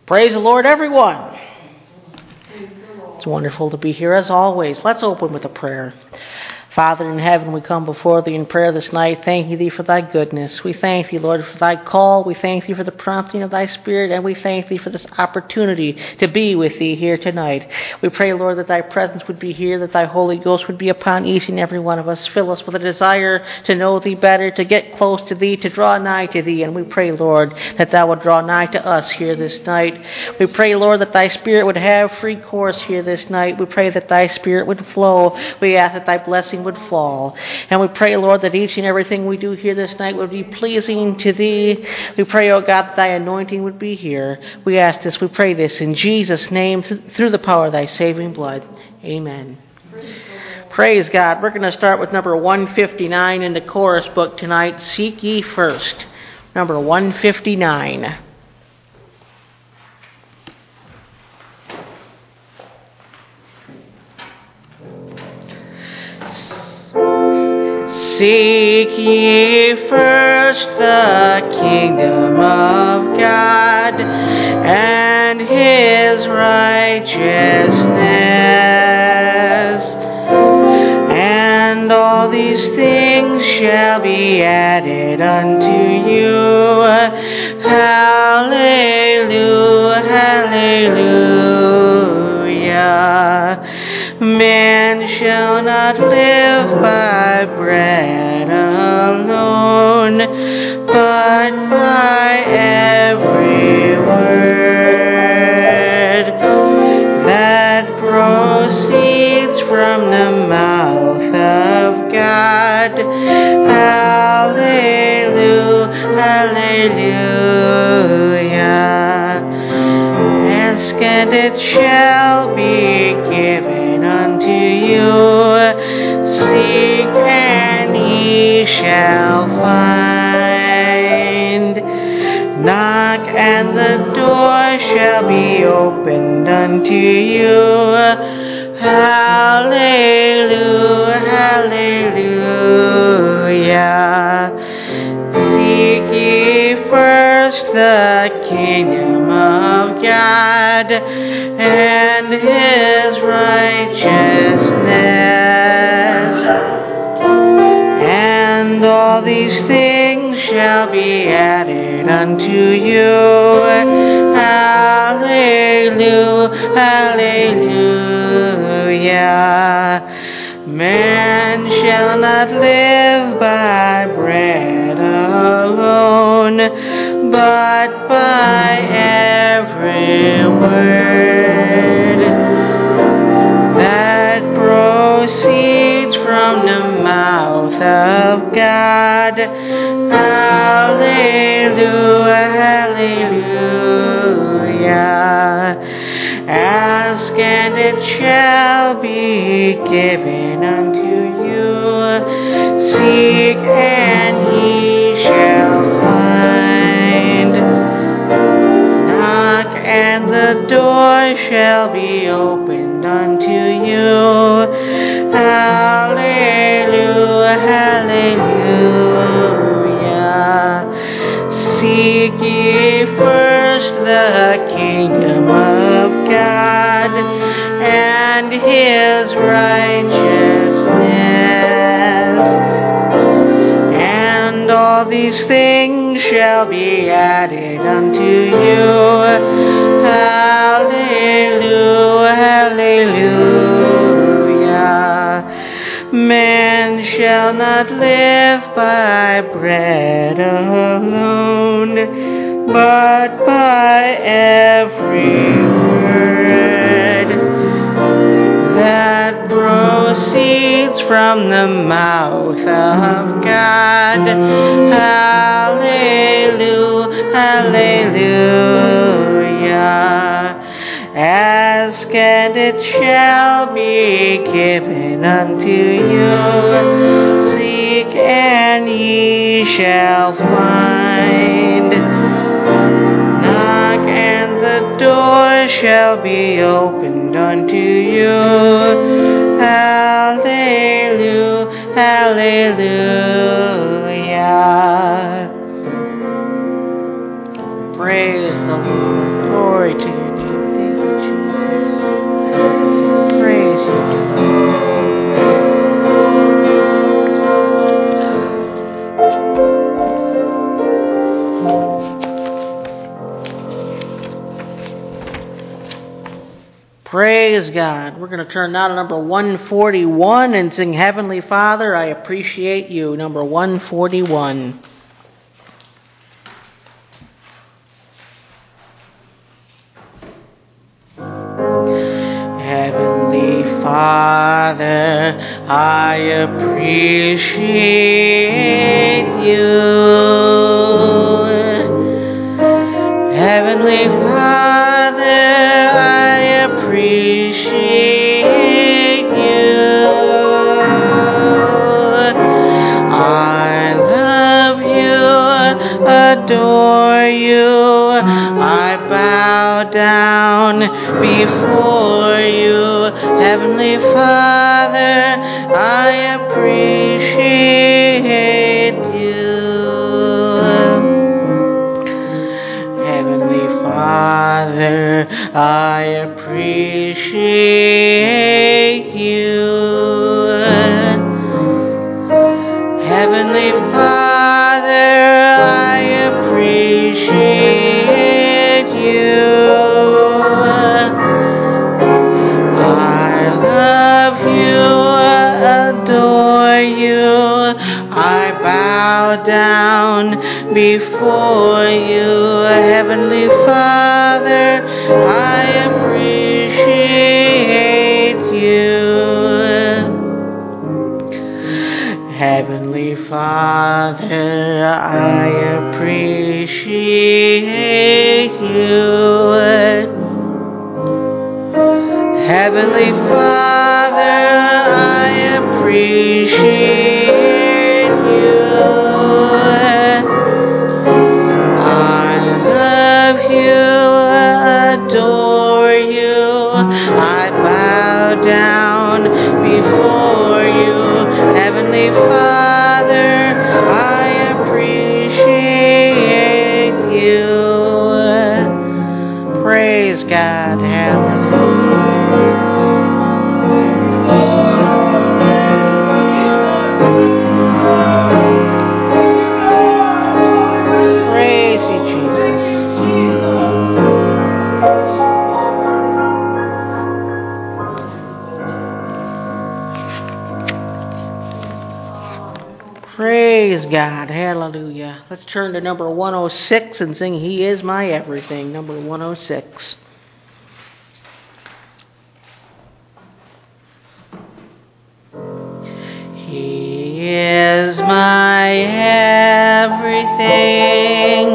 Praise the Lord, everyone. It's wonderful to be here as always. Let's open with a prayer. Father in heaven, we come before thee in prayer this night, thanking thee for thy goodness. We thank thee, Lord, for thy call. We thank thee for the prompting of thy Spirit, and we thank thee for this opportunity to be with thee here tonight. We pray, Lord, that thy presence would be here, that thy Holy Ghost would be upon each and every one of us. Fill us with a desire to know thee better, to get close to thee, to draw nigh to thee. And we pray, Lord, that thou would draw nigh to us here this night. We pray, Lord, that thy Spirit would have free course here this night. We pray that thy Spirit would flow. We ask that thy blessing would fall. And we pray, Lord, that each and everything we do here this night would be pleasing to thee. We pray, oh God, that thy anointing would be here. We ask this, we pray this in Jesus' name, through the power of thy saving blood. Amen. Praise God. We're going to start with number 159 in the chorus book tonight, Seek Ye First. Number 159. Seek ye first the kingdom of God and his righteousness, and all these things shall be added unto you. Hallelujah, hallelujah. Man shall not live by bread alone, but by every word that proceeds from the mouth of God. Hallelujah, hallelujah. Ask and it shall be given unto you. Seek and ye shall find. Knock and the door shall be opened unto you. Hallelujah, hallelujah. Seek ye first the kingdom of God and his righteousness, and all these things shall be added unto you. Hallelujah, hallelujah. Man shall not live by bread alone, but by every word that proceeds from the mouth of God. Hallelujah, hallelujah. Ask and it shall be given unto you. Seek and ye shall find. Knock and the door shall be opened unto you. Hallelujah, hallelujah. Seek ye first the kingdom of God and his righteousness, and all these things shall be added unto you. Hallelujah, hallelujah. Man shall not live by bread alone, but by every word that proceeds from the mouth of God. Hallelujah, hallelujah. Ask and it shall be given unto you. Seek and ye shall find. Knock and the door shall be opened unto you. Hallelujah, hallelujah. Praise the Lord. Glory to Praise God. We're going to turn now to number 141 and sing Heavenly Father, I Appreciate You, number 141. Heavenly Father, I appreciate you. Heavenly Father, I appreciate you. I love you, adore you. I bow down before you. Heavenly Father, I appreciate you. Heavenly Father, I appreciate you. Heavenly Father, I appreciate you. I love you, adore you. I bow down before you. Heavenly Father, I appreciate you. Heavenly Father, I appreciate you. Heavenly Father, I appreciate you. I love you, adore you. I bow down before you. Heavenly Father, I appreciate you. Praise God. Hallelujah. Praise you, Jesus. Praise God. Hallelujah. Let's turn to number 106 and sing He Is My Everything. Number 106. He is my everything.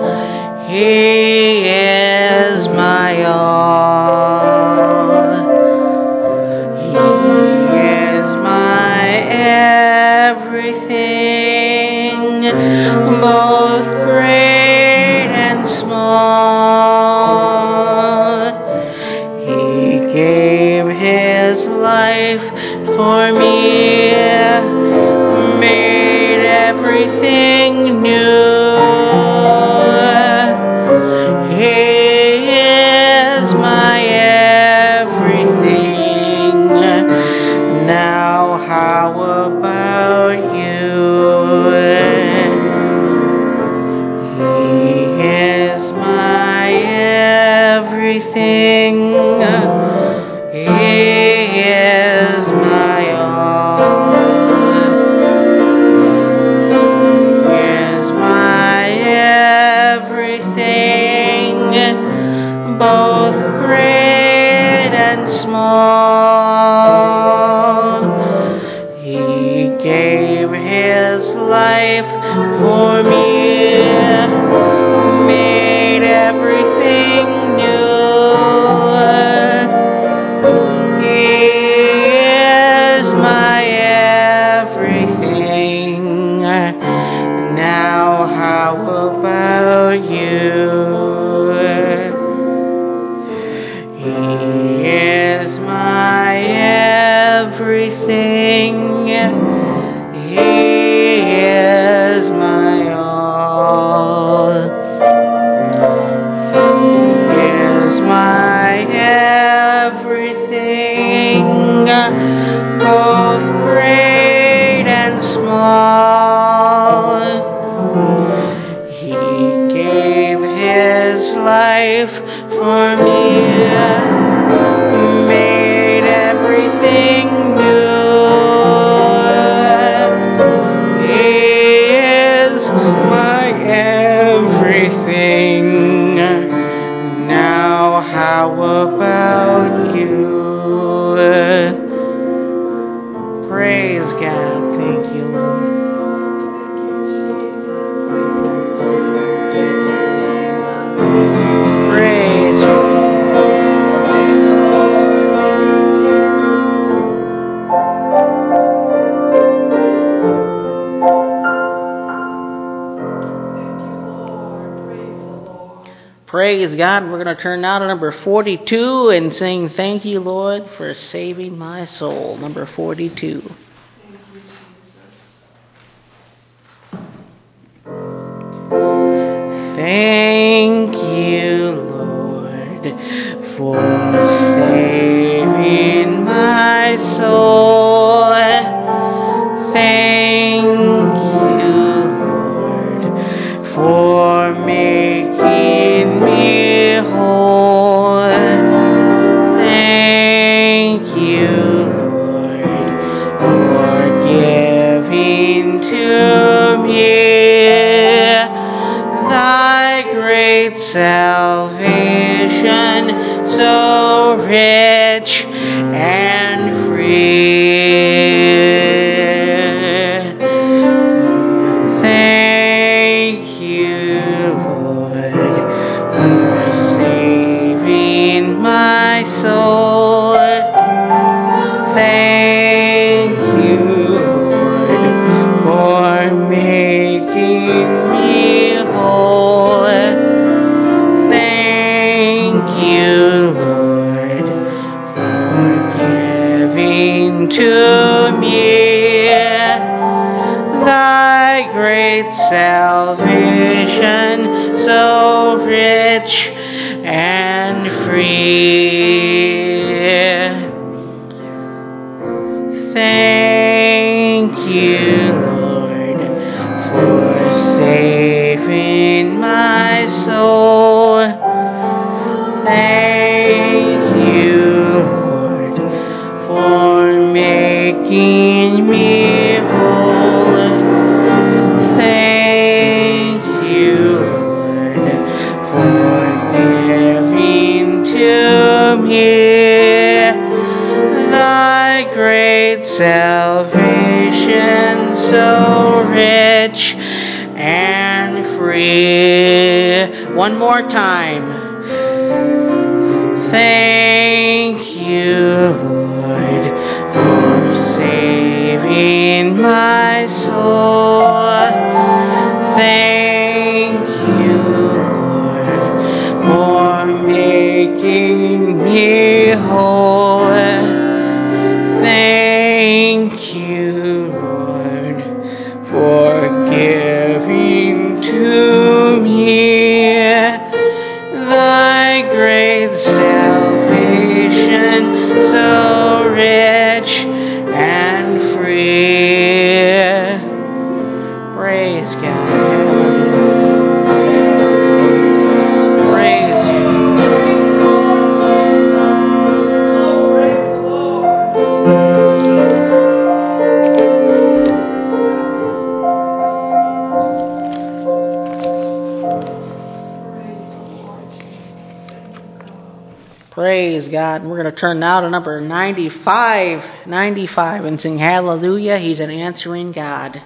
He is my all. He is my everything, both great and small. He gave His life for me, made everything new. He is my everything. Now how about you? He is my everything. He is my all. He is my everything, both great and small. He gave His life for me, made everything new. He is my everything. Now how about you? He is my everything. He is my all. He is my everything, both great and small. He gave His life for me, made Praise God. Thank you, Lord. Praise you. Praise God. We're going to turn now to number 42 and sing Thank You, Lord, for Saving My Soul. Number 42. Thank you, Lord, for saving my soul. Thank you, Lord, for making me whole. Thank you, Lord, for giving to me thy great salvation, so rich and free. Thank you, Lord, for saving my soul. Thank you, Lord, for making me whole. Thank you, Lord, for giving to me thy great salvation, so rich and free. Thank you, Lord, for saving my soul. Thank you, Lord, for making me whole. Thank you, Lord, for giving to me thy great salvation, so rich and free. One more time. Thank you, Lord, for saving my soul. Thank you, Lord, for making me whole. Thank you, Lord, for giving to me thy great salvation, so rich and free. Praise God. Praise you. Praise God. And we're going to turn now to number 95 and sing Hallelujah. He's an answering God.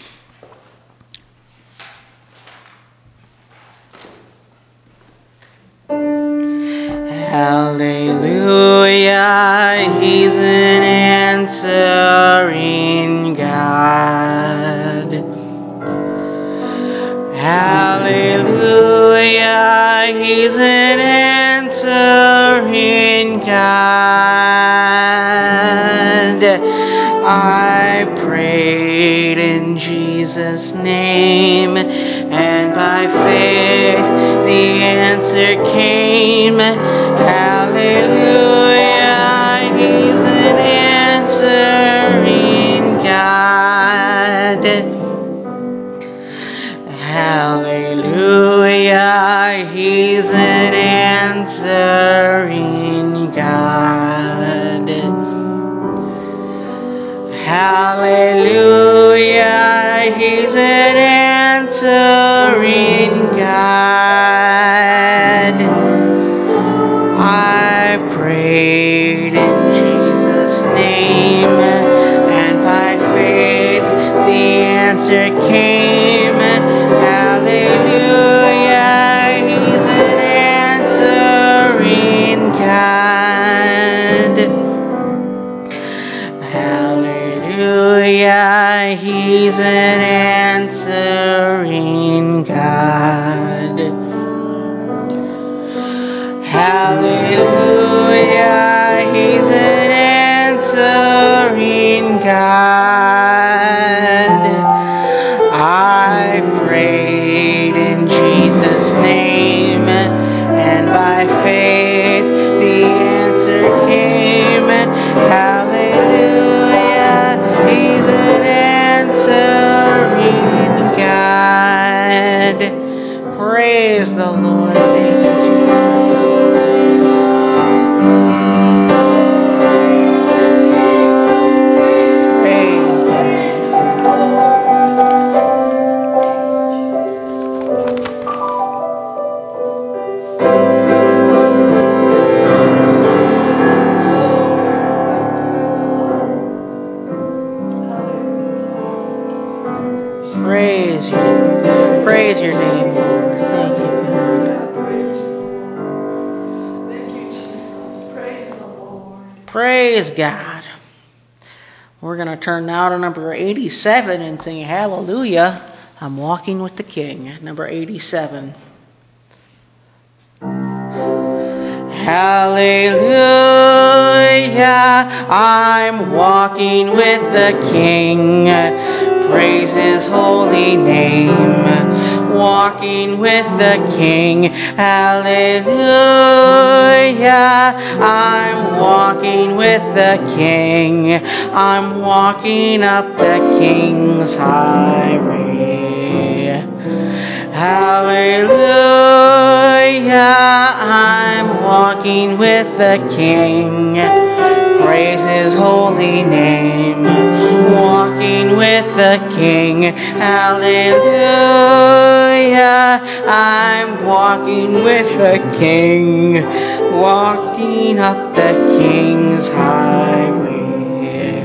Hallelujah, He's an answering God. Hallelujah, He's an answering God. I prayed in Jesus' name, and by faith the answer came. Hallelujah, He's an answering God. Hallelujah, He's an answering God. Hallelujah, He's an answering God. I prayed in Jesus' name, and answer came. Hallelujah, He's an answering God. Hallelujah, He's an answering God. Hallelujah, He's an answering God. I prayed in Jesus' name, and by faith the answer came. Hallelujah, He's an answering God. Praise the Lord. Thank you, Jesus. Praise your name, Lord. Thank you, God. Thank you, Jesus. Praise the Lord. Praise God. We're going to turn now to number 87 and sing Hallelujah, I'm Walking with the King. Number 87. Hallelujah, I'm walking with the King. Praise His holy name. Walking with the King. Hallelujah, I'm walking with the King. I'm walking up the King's highway. Hallelujah, I'm walking with the King. Praise His holy name. Walking with the King. Hallelujah, I'm walking with the King. Walking up the King's highway.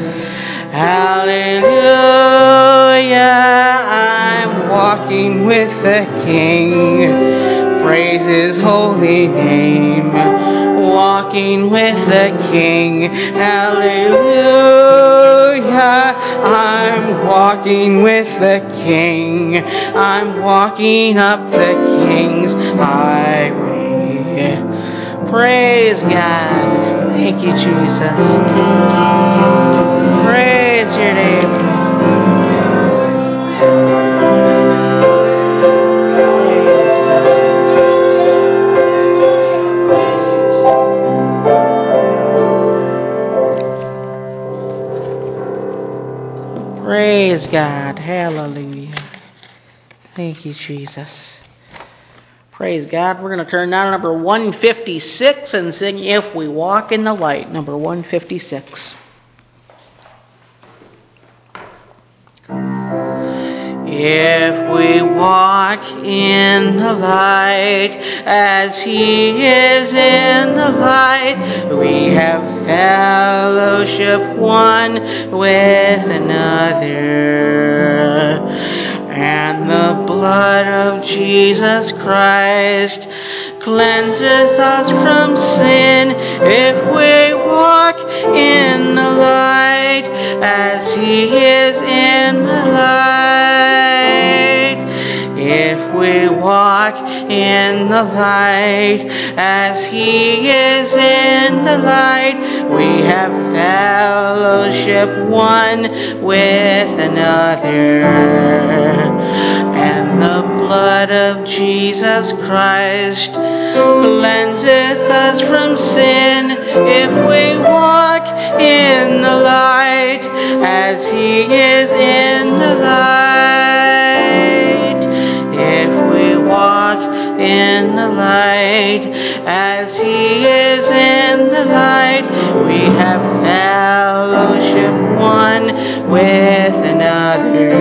Hallelujah, I'm walking with the King. Praise His holy name. Walking with the King. Hallelujah, I'm walking with the King. I'm walking up the King's highway. Praise God. Thank you, Jesus. Praise your name. Praise God. Hallelujah. Thank you, Jesus. Praise God. We're going to turn now to number 156 and sing If We Walk in the Light. Number 156. If we walk in the light as He is in the light, we have fellowship one with another. And the blood of Jesus Christ cleanseth us from sin. If we walk in the light as He is in the light. If we walk in the light as He is in the light, we have fellowship one with another. And the blood of Jesus Christ cleanseth us from sin. If we walk in the light as He is in the light. If we walk in the light as He is in the light, we have fellowship one with another.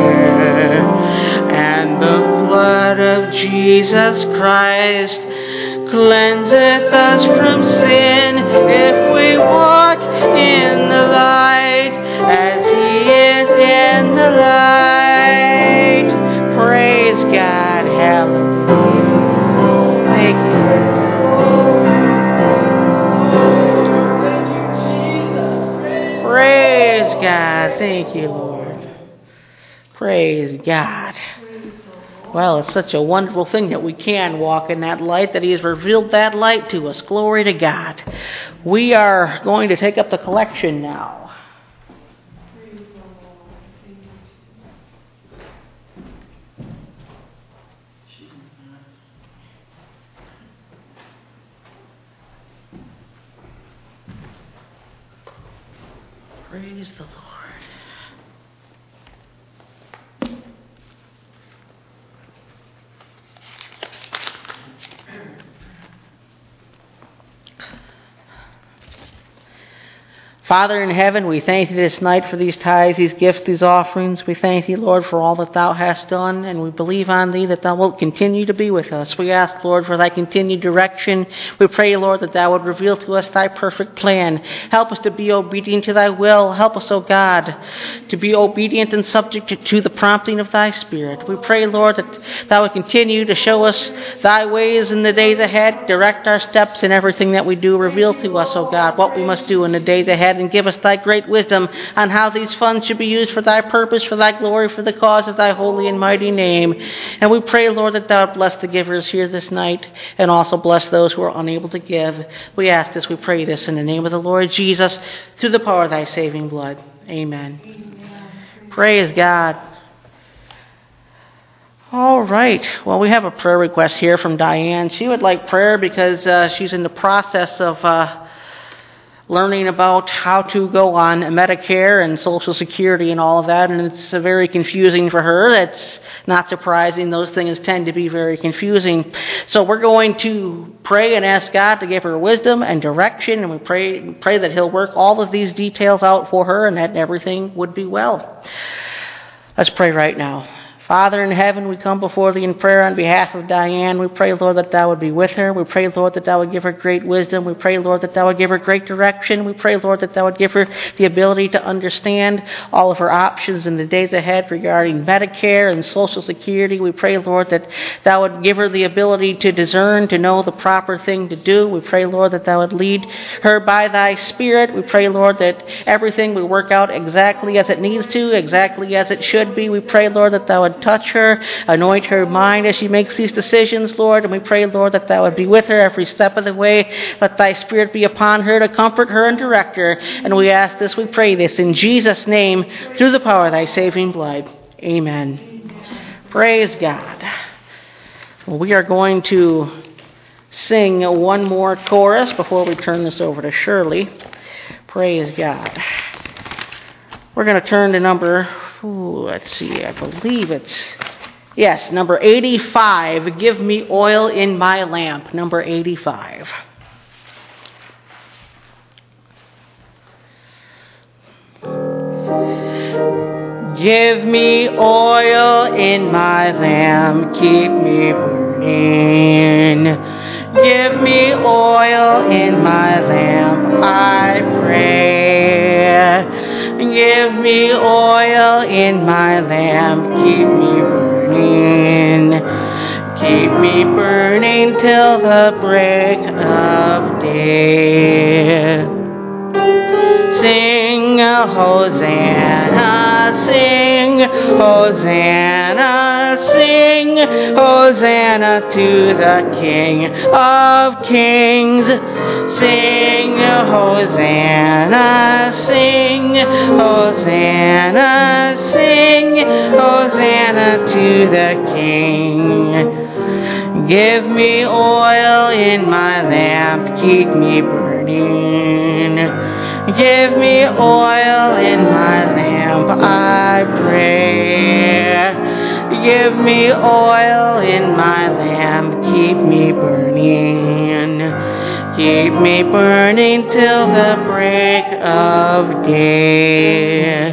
And the blood of Jesus Christ cleanseth us from sin. If we walk in the light as He is in the light. Praise God. Thank you, Lord. Praise God. Well, it's such a wonderful thing that we can walk in that light, that He has revealed that light to us. Glory to God. We are going to take up the collection now. Praise the Lord. Father in heaven, we thank Thee this night for these tithes, these gifts, these offerings. We thank Thee, Lord, for all that Thou hast done, and we believe on Thee that Thou wilt continue to be with us. We ask, Lord, for Thy continued direction. We pray, Lord, that Thou would reveal to us Thy perfect plan. Help us to be obedient to Thy will. Help us, O God, to be obedient and subject to the prompting of Thy Spirit. We pray, Lord, that Thou would continue to show us Thy ways in the days ahead. Direct our steps in everything that we do. Reveal to us, O God, what we must do in the days ahead, and give us Thy great wisdom on how these funds should be used for Thy purpose, for Thy glory, for the cause of Thy holy and mighty name. And we pray, Lord, that Thou would bless the givers here this night, and also bless those who are unable to give. We ask this, we pray this in the name of the Lord Jesus, through the power of Thy saving blood. Amen. Praise God. All right. Well, we have a prayer request here from Diane. She would like prayer because she's in the process of learning about how to go on Medicare and Social Security and all of that, and it's very confusing for her. That's not surprising. Those things tend to be very confusing. So we're going to pray and ask God to give her wisdom and direction, and we pray that He'll work all of these details out for her and that everything would be well. Let's pray right now. Father in heaven, we come before Thee in prayer on behalf of Diane. We pray, Lord, that Thou would be with her. We pray, Lord, that Thou would give her great wisdom. We pray, Lord, that Thou would give her great direction. We pray, Lord, that Thou would give her the ability to understand all of her options in the days ahead regarding Medicare and Social Security. We pray, Lord, that Thou would give her the ability to discern, to know the proper thing to do. We pray, Lord, that Thou would lead her by Thy Spirit. We pray, Lord, that everything would work out exactly as it needs to, exactly as it should be. We pray, Lord, that Thou would touch her, anoint her mind as she makes these decisions, Lord. And we pray, Lord, that Thou would be with her every step of the way. Let Thy Spirit be upon her to comfort her and direct her. And we ask this, we pray this in Jesus' name, through the power of Thy saving blood. Amen. Praise God. Well, we are going to sing one more chorus before we turn this over to Shirley. Praise God. We're going to turn to number, let's see, I believe it's, yes, number 85, Give Me Oil in My Lamp, number 85. Give me oil in my lamp, keep me burning. Give me oil in my lamp, I pray. Give me oil in my lamp, keep me burning. Keep me burning till the break of day. Sing Hosanna, sing Hosanna, sing Hosanna to the King of Kings. Sing Hosanna, sing Hosanna, sing Hosanna to the King. Give me oil in my lamp, keep me burning. Give me oil in my lamp, I pray. Give me oil in my lamp, keep me burning. Keep me burning till the break of day.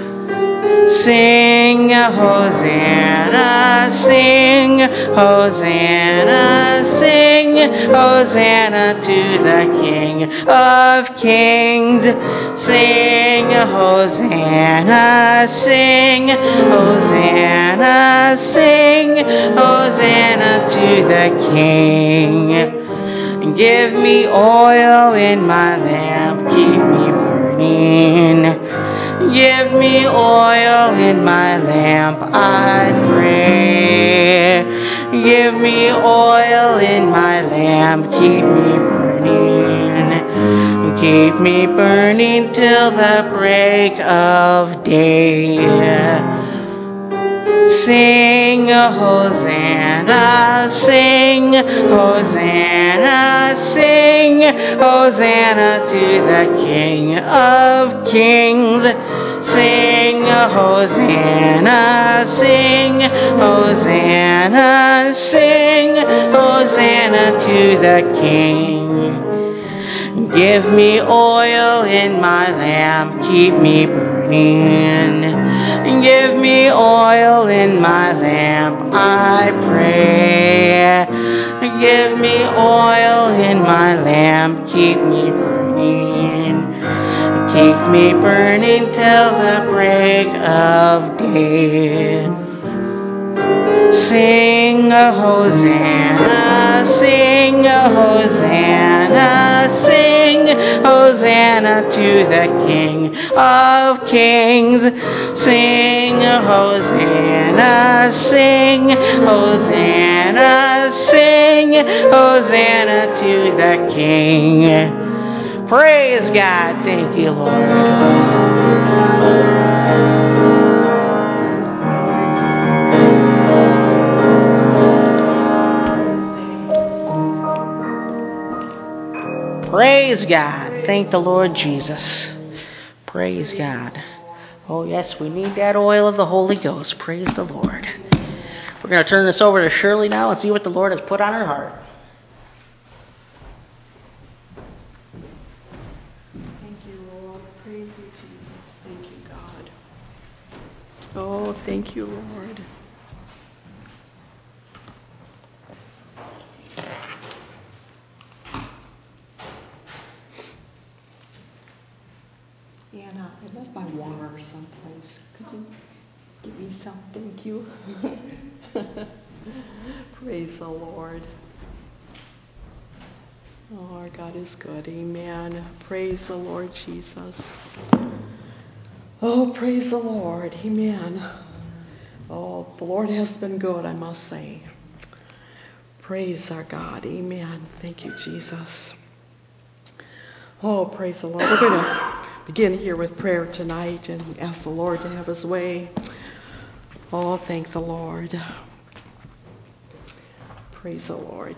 Sing Hosanna, sing Hosanna, sing Hosanna to the King of Kings. Sing Hosanna, sing Hosanna, sing Hosanna to the King. Give me oil in my lamp, keep me burning. Give me oil in my lamp, I pray. Give me oil in my lamp, keep me burning. Keep me burning till the break of day. Sing a Hosanna, sing Hosanna, sing Hosanna to the King of Kings. Sing a Hosanna, sing Hosanna, sing Hosanna to the King. Give me oil in my lamp, keep me burning. Give me oil in my lamp, I pray. Give me oil in my lamp, keep me burning. Keep me burning till the break of day. Sing a Hosanna, sing a Hosanna, sing Hosanna to the King of Kings. Sing a Hosanna, sing Hosanna, sing Hosanna to the King. Praise God. Thank you, Lord. Praise God. Thank the Lord Jesus. Praise God. Oh, yes, we need that oil of the Holy Ghost. Praise the Lord. We're going to turn this over to Shirley now and see what the Lord has put on her heart. Thank you, Lord. Praise you, Jesus. Thank you, God. Oh, thank you, Lord. Anna, I left my water someplace. Could you give me some? Thank you. Praise the Lord. Oh, our God is good. Amen. Praise the Lord Jesus. Oh, praise the Lord. Amen. Oh, the Lord has been good, I must say. Praise our God. Amen. Thank you, Jesus. Oh, praise the Lord. We're going to begin here with prayer tonight and ask the Lord to have his way. Oh, thank the Lord. Praise the Lord.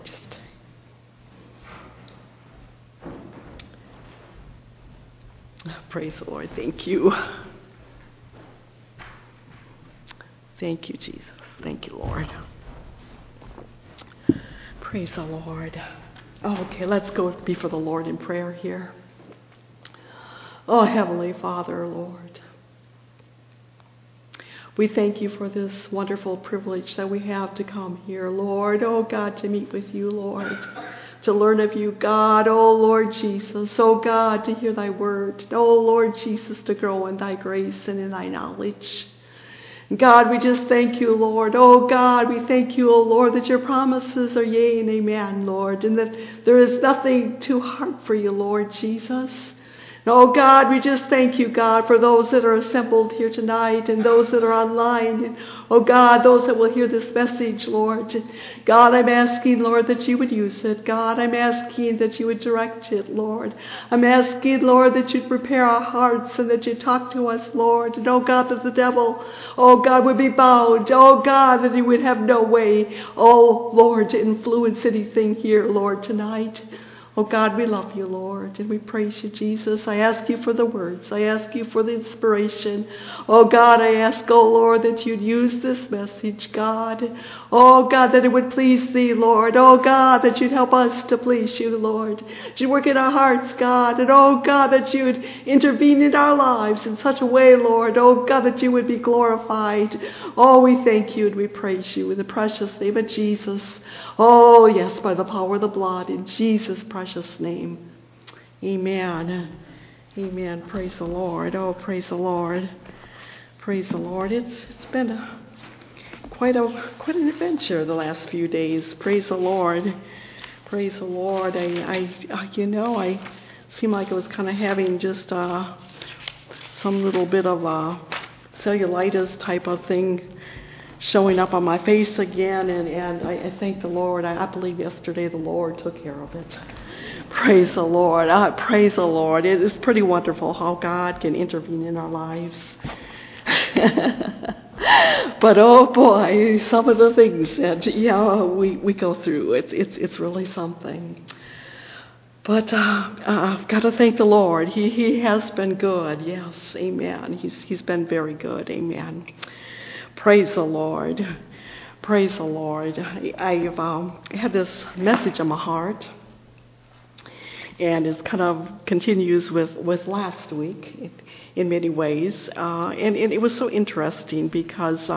Praise the Lord. Thank you. Thank you, Jesus. Thank you, Lord. Praise the Lord. Okay, let's go before the Lord in prayer here. Oh, Heavenly Father, Lord, we thank you for this wonderful privilege that we have to come here, Lord. Oh, God, to meet with you, Lord, to learn of you, God. Oh, Lord Jesus. Oh, God, to hear thy word. Oh, Lord Jesus, to grow in thy grace and in thy knowledge. God, we just thank you, Lord. Oh, God, we thank you, oh, Lord, that your promises are yea and amen, Lord, and that there is nothing too hard for you, Lord Jesus. Oh, God, we just thank you, God, for those that are assembled here tonight and those that are online. And, oh, God, those that will hear this message, Lord. God, I'm asking, Lord, that you would use it. God, I'm asking that you would direct it, Lord. I'm asking, Lord, that you'd prepare our hearts and that you'd talk to us, Lord. And, oh, God, that the devil, oh, God, would be bound. Oh, God, that he would have no way, oh, Lord, to influence anything here, Lord, tonight. Oh, God, we love you, Lord, and we praise you, Jesus. I ask you for the words. I ask you for the inspiration. Oh, God, I ask, oh, Lord, that you'd use this message, God. Oh, God, that it would please thee, Lord. Oh, God, that you'd help us to please you, Lord. That you'd work in our hearts, God. And, oh, God, that you would intervene in our lives in such a way, Lord. Oh, God, that you would be glorified. Oh, we thank you and we praise you in the precious name of Jesus. Oh, yes, by the power of the blood, in Jesus' precious name. Amen. Amen. Praise the Lord. Oh, praise the Lord. Praise the Lord. It's been quite an adventure the last few days. Praise the Lord. Praise the Lord. I seemed like I was kind of having just some some little bit of a cellulitis type of thing showing up on my face again, and I thank the Lord. I believe yesterday the Lord took care of it. Praise the Lord. Praise the Lord. It is pretty wonderful how God can intervene in our lives. But oh boy, some of the things that we go through, it's really something. But I've got to thank the Lord. He has been good. Yes, amen. He's been very good. Amen. Praise the Lord. Praise the Lord. I've had this message on my heart, and it kind of continues with last week in many ways. And it was so interesting because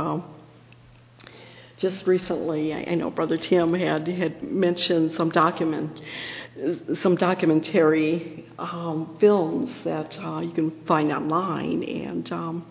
just recently, I know Brother Tim had mentioned some documentary films that you can find online, and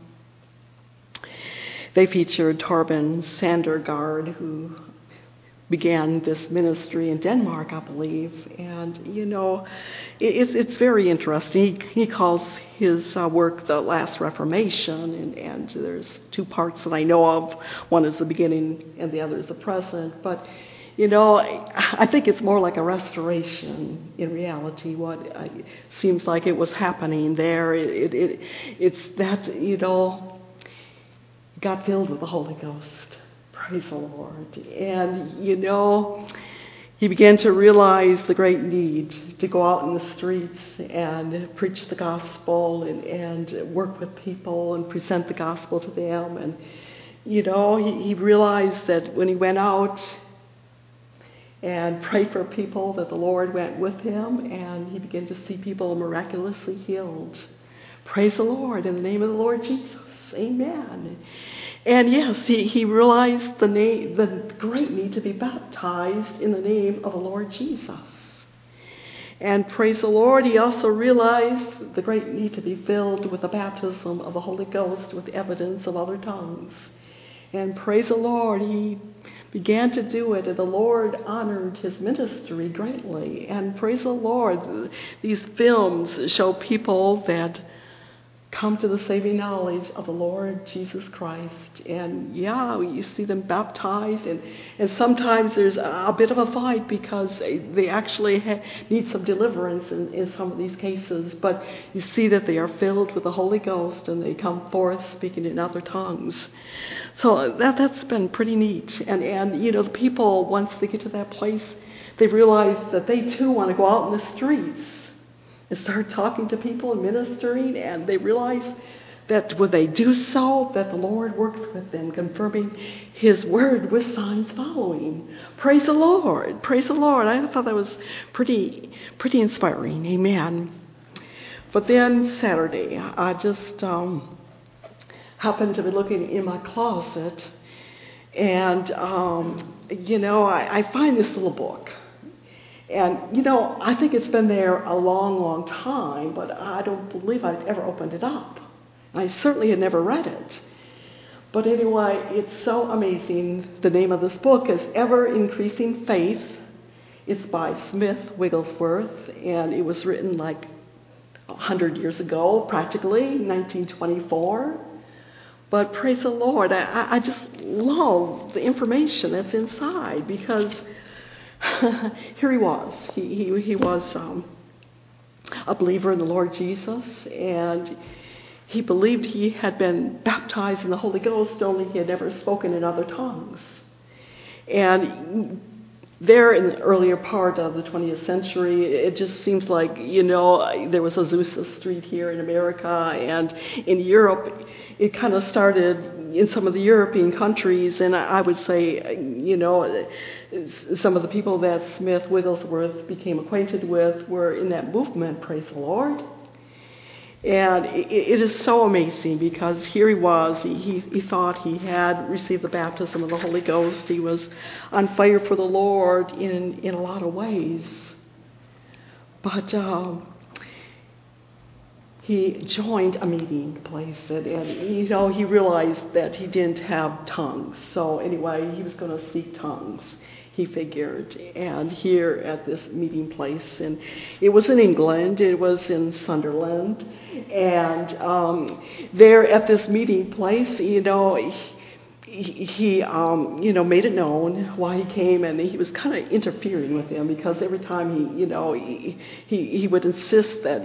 they featured Torben Sandergaard, who began this ministry in Denmark, I believe. And, it's very interesting. He calls his work the Last Reformation, and there's two parts that I know of. One is the beginning and the other is the present. But, I think it's more like a restoration in reality, what seems like it was happening there. It's that, got filled with the Holy Ghost. Praise the Lord. And, he began to realize the great need to go out in the streets and preach the gospel and work with people and present the gospel to them. And, he realized that when he went out and prayed for people, that the Lord went with him, and he began to see people miraculously healed. Praise the Lord in the name of the Lord Jesus. Amen. And yes, he realized the great need to be baptized in the name of the Lord Jesus. And praise the Lord, he also realized the great need to be filled with the baptism of the Holy Ghost with evidence of other tongues. And praise the Lord, he began to do it, and the Lord honored his ministry greatly. And praise the Lord, these films show people that come to the saving knowledge of the Lord Jesus Christ. And you see them baptized, and sometimes there's a bit of a fight because they actually need some deliverance in some of these cases. But you see that they are filled with the Holy Ghost, and they come forth speaking in other tongues. So that's been pretty neat. And the people, once they get to that place, they realize that they too want to go out in the streets and start talking to people and ministering, and they realize that when they do so, that the Lord works with them, confirming his word with signs following. Praise the Lord. Praise the Lord. I thought that was pretty inspiring. Amen. But then Saturday, I just happened to be looking in my closet, and I find this little book. And, I think it's been there a long, long time, but I don't believe I've ever opened it up. I certainly had never read it. But anyway, it's so amazing. The name of this book is Ever Increasing Faith. It's by Smith Wigglesworth, and it was written like 100 years ago, practically, 1924. But praise the Lord, I just love the information that's inside, because here he was. He was a believer in the Lord Jesus, and he believed he had been baptized in the Holy Ghost, only he had never spoken in other tongues. And there in the earlier part of the 20th century, it just seems like, there was Azusa Street here in America, and in Europe, it kind of started in some of the European countries, and I would say, some of the people that Smith Wigglesworth became acquainted with were in that movement, praise the Lord. And it is so amazing, because here he was, he thought he had received the baptism of the Holy Ghost. He was on fire for the Lord in a lot of ways. But he joined a meeting place, and he realized that he didn't have tongues. So anyway, he was going to seek tongues. he figured, and here at this meeting place. And it was in England, it was in Sunderland, and there at this meeting place, he made it known why he came, and he was kind of interfering with them, because every time he would insist that,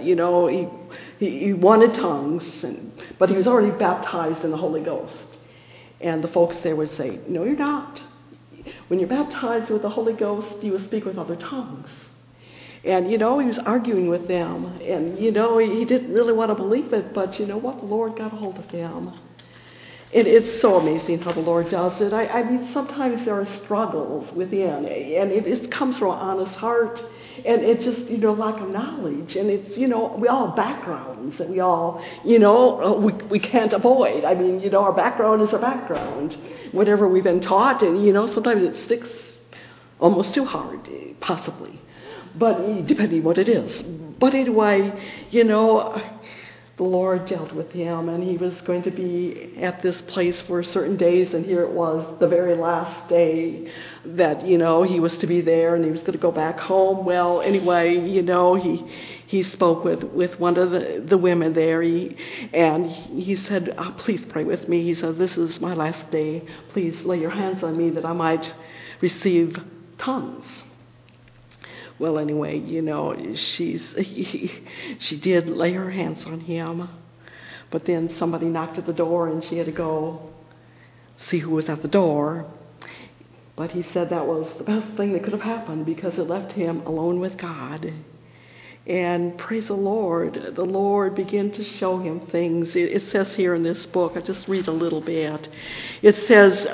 he wanted tongues, but he was already baptized in the Holy Ghost. And the folks there would say, no, you're not. When you're baptized with the Holy Ghost, you will speak with other tongues. And, he was arguing with them. And, he didn't really want to believe it, but you know what? The Lord got a hold of him. And it's so amazing how the Lord does it. I mean, sometimes there are struggles within, and it comes from an honest heart. And it's just, lack of knowledge. And it's, we all have backgrounds that we all, we can't avoid. I mean, our background is our background. Whatever we've been taught, and, sometimes it sticks almost too hard, possibly. But depending what it is. But anyway, the Lord dealt with him, and he was going to be at this place for certain days, and here it was, the very last day that, he was to be there, and he was going to go back home. Well, anyway, he spoke with one of the women there, and he said, please pray with me. He said, this is my last day. Please lay your hands on me that I might receive tongues. Well, anyway, she did lay her hands on him. But then somebody knocked at the door, and she had to go see who was at the door. But he said that was the best thing that could have happened, because it left him alone with God. And praise the Lord began to show him things. It says here in this book, I just read a little bit. It says,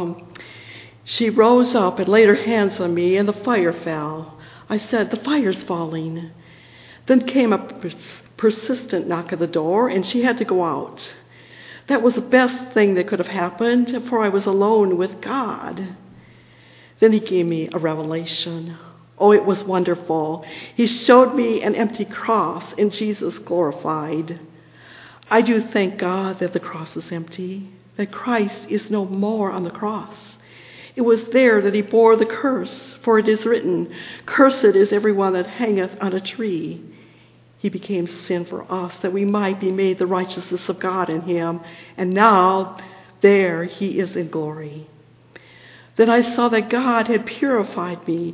she rose up and laid her hands on me, and the fire fell. I said, the fire's falling. Then came a persistent knock at the door, and she had to go out. That was the best thing that could have happened, for I was alone with God. Then he gave me a revelation. Oh, it was wonderful. He showed me an empty cross and Jesus glorified. I do thank God that the cross is empty, that Christ is no more on the cross. It was there that he bore the curse, for it is written, cursed is everyone that hangeth on a tree. He became sin for us, that we might be made the righteousness of God in him. And now, there he is in glory. Then I saw that God had purified me.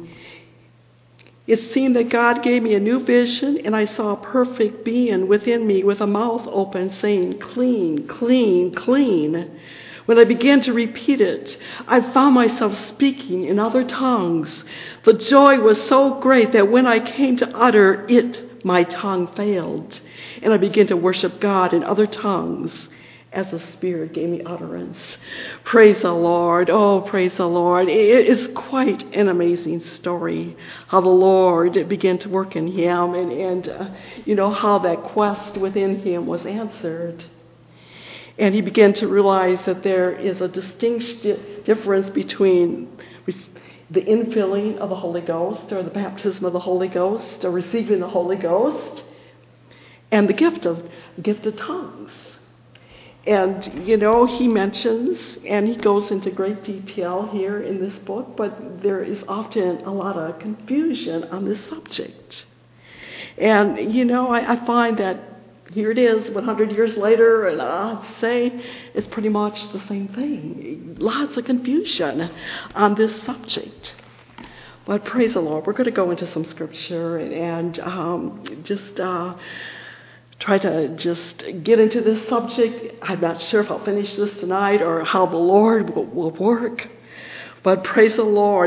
It seemed that God gave me a new vision, and I saw a perfect being within me with a mouth open, saying, clean, clean, clean. When I began to repeat it, I found myself speaking in other tongues. The joy was so great that when I came to utter it, my tongue failed. And I began to worship God in other tongues as the Spirit gave me utterance. Praise the Lord. Oh, praise the Lord. It is quite an amazing story how the Lord began to work in him, and how that quest within him was answered. And he began to realize that there is a distinct difference between the infilling of the Holy Ghost, or the baptism of the Holy Ghost, or receiving the Holy Ghost, and the gift of tongues. And, he mentions, and he goes into great detail here in this book, but there is often a lot of confusion on this subject. And, I find that here it is, 100 years later, and I'd say it's pretty much the same thing. Lots of confusion on this subject. But praise the Lord, we're going to go into some scripture and just try to just get into this subject. I'm not sure if I'll finish this tonight or how the Lord will work. But praise the Lord,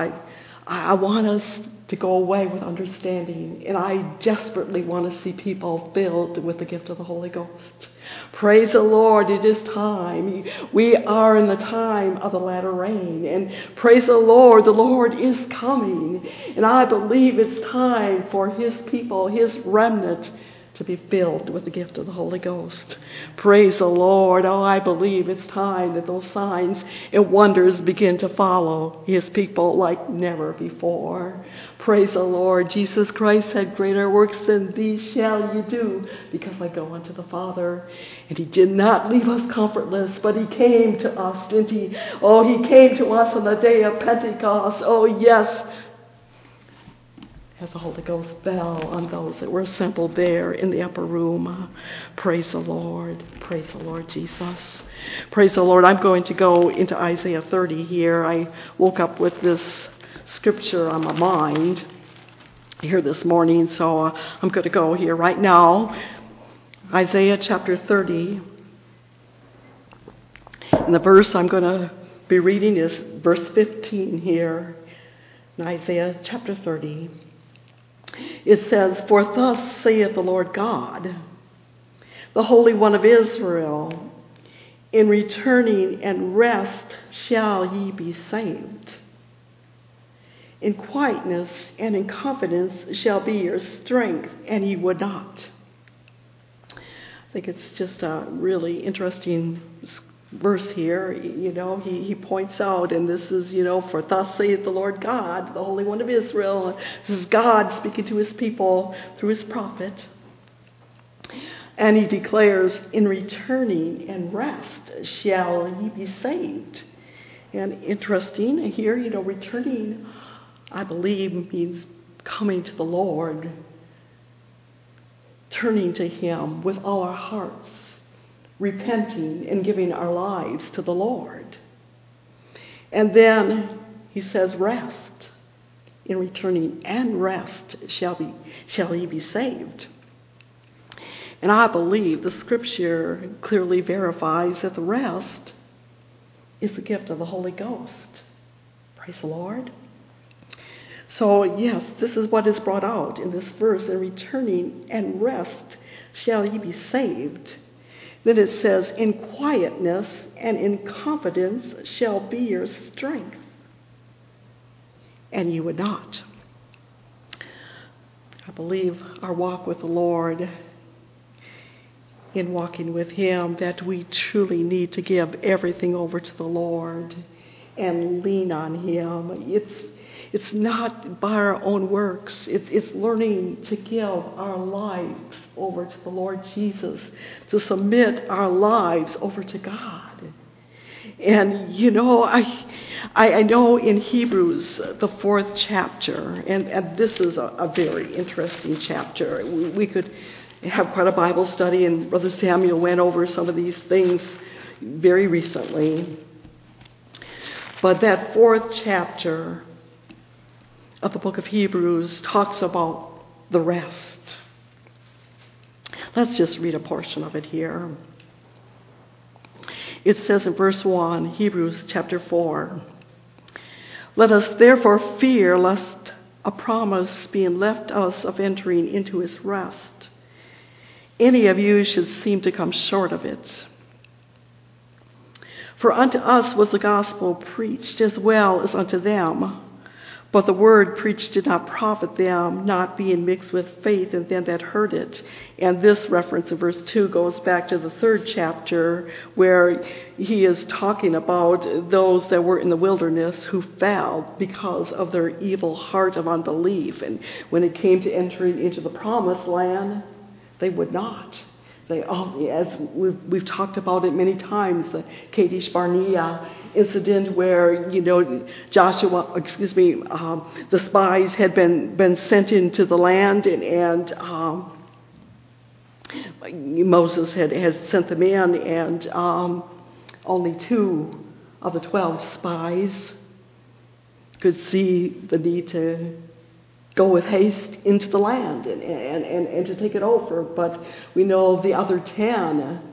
I want us to go away with understanding, and I desperately want to see people filled with the gift of the Holy Ghost. Praise the Lord, it is time. We are in the time of the latter rain, and praise the Lord is coming, and I believe it's time for his people, his remnant, to be filled with the gift of the Holy Ghost. Praise the Lord. Oh, I believe it's time that those signs and wonders begin to follow his people like never before. Praise the Lord. Jesus Christ said, greater works than these shall you do, because I go unto the Father. And he did not leave us comfortless, but he came to us, didn't he? Oh, he came to us on the day of Pentecost. Oh, yes. As the Holy Ghost fell on those that were assembled there in the upper room. Praise the Lord. Praise the Lord Jesus. Praise the Lord. I'm going to go into Isaiah 30 here. I woke up with this scripture on my mind here this morning, so I'm going to go here right now. Isaiah chapter 30. And the verse I'm going to be reading is verse 15 here in Isaiah chapter 30. It says, "For thus saith the Lord God, the Holy One of Israel, in returning and rest shall ye be saved. In quietness and in confidence shall be your strength, and ye would not." I think it's just a really interesting verse here. He points out, and this is, for thus saith the Lord God, the Holy One of Israel. This is God speaking to his people through his prophet. And he declares, in returning and rest shall ye be saved. And interesting here, returning, I believe, means coming to the Lord, turning to him with all our hearts, repenting and giving our lives to the Lord. And then he says, rest. In returning and rest shall ye be saved. And I believe the scripture clearly verifies that the rest is the gift of the Holy Ghost. Praise the Lord. So yes, this is what is brought out in this verse. In returning and rest shall ye be saved. Then it says, in quietness and in confidence shall be your strength, and ye would not. I believe our walk with the Lord, in walking with him, that we truly need to give everything over to the Lord and lean on him. It's not by our own works. It's learning to give our lives over to the Lord Jesus, to submit our lives over to God. And, I know in Hebrews, the 4th chapter, and this is a very interesting chapter. We could have quite a Bible study, and Brother Samuel went over some of these things very recently. But that 4th chapter of the book of Hebrews talks about the rest. Let's just read a portion of it here. It says in verse 1, Hebrews chapter 4, "Let us therefore fear lest a promise being left us of entering into his rest, any of you should seem to come short of it. For unto us was the gospel preached as well as unto them. But the word preached did not profit them, not being mixed with faith in them that heard it." And this reference in verse 2 goes back to the 3rd chapter, where he is talking about those that were in the wilderness who fell because of their evil heart of unbelief. And when it came to entering into the promised land, they would not. As we've talked about it many times, the Kadesh Barnea incident where, the spies had been sent into the land, and Moses had sent them in, and only 2 of the 12 spies could see the need to go with haste into the land and to take it over. But we know the other 10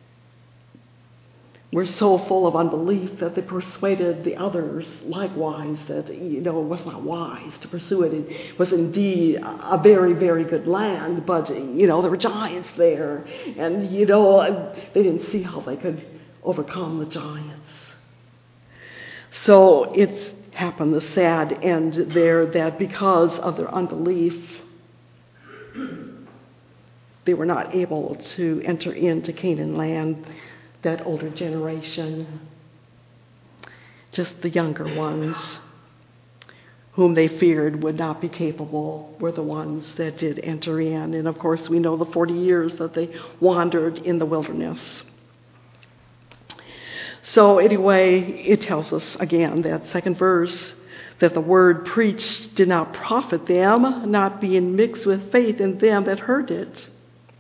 were so full of unbelief that they persuaded the others likewise that, it was not wise to pursue it. It was indeed a very, very good land, but, there were giants there. And, they didn't see how they could overcome the giants. So it's happened, the sad end there, that because of their unbelief, they were not able to enter into Canaan land. That older generation, just the younger ones whom they feared would not be capable were the ones that did enter in. And of course, we know the 40 years that they wandered in the wilderness. So anyway, it tells us again, that second verse, that the word preached did not profit them, not being mixed with faith in them that heard it.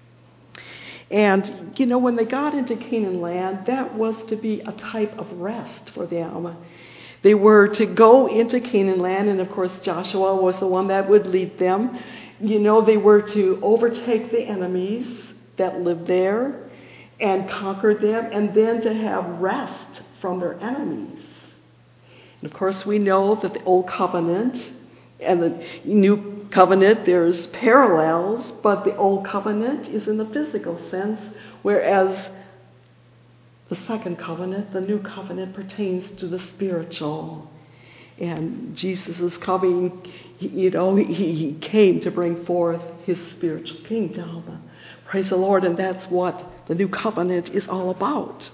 And, when they got into Canaan land, that was to be a type of rest for them. They were to go into Canaan land, and of course Joshua was the one that would lead them. They were to overtake the enemies that lived there and conquer them, and then to have rest from their enemies. And of course we know that the Old Covenant and the New Covenant, there's parallels, but the Old Covenant is in the physical sense, whereas the Second Covenant, the New Covenant, pertains to the spiritual. And Jesus is coming, he came to bring forth his spiritual kingdom. Praise the Lord, and that's what the New Covenant is all about.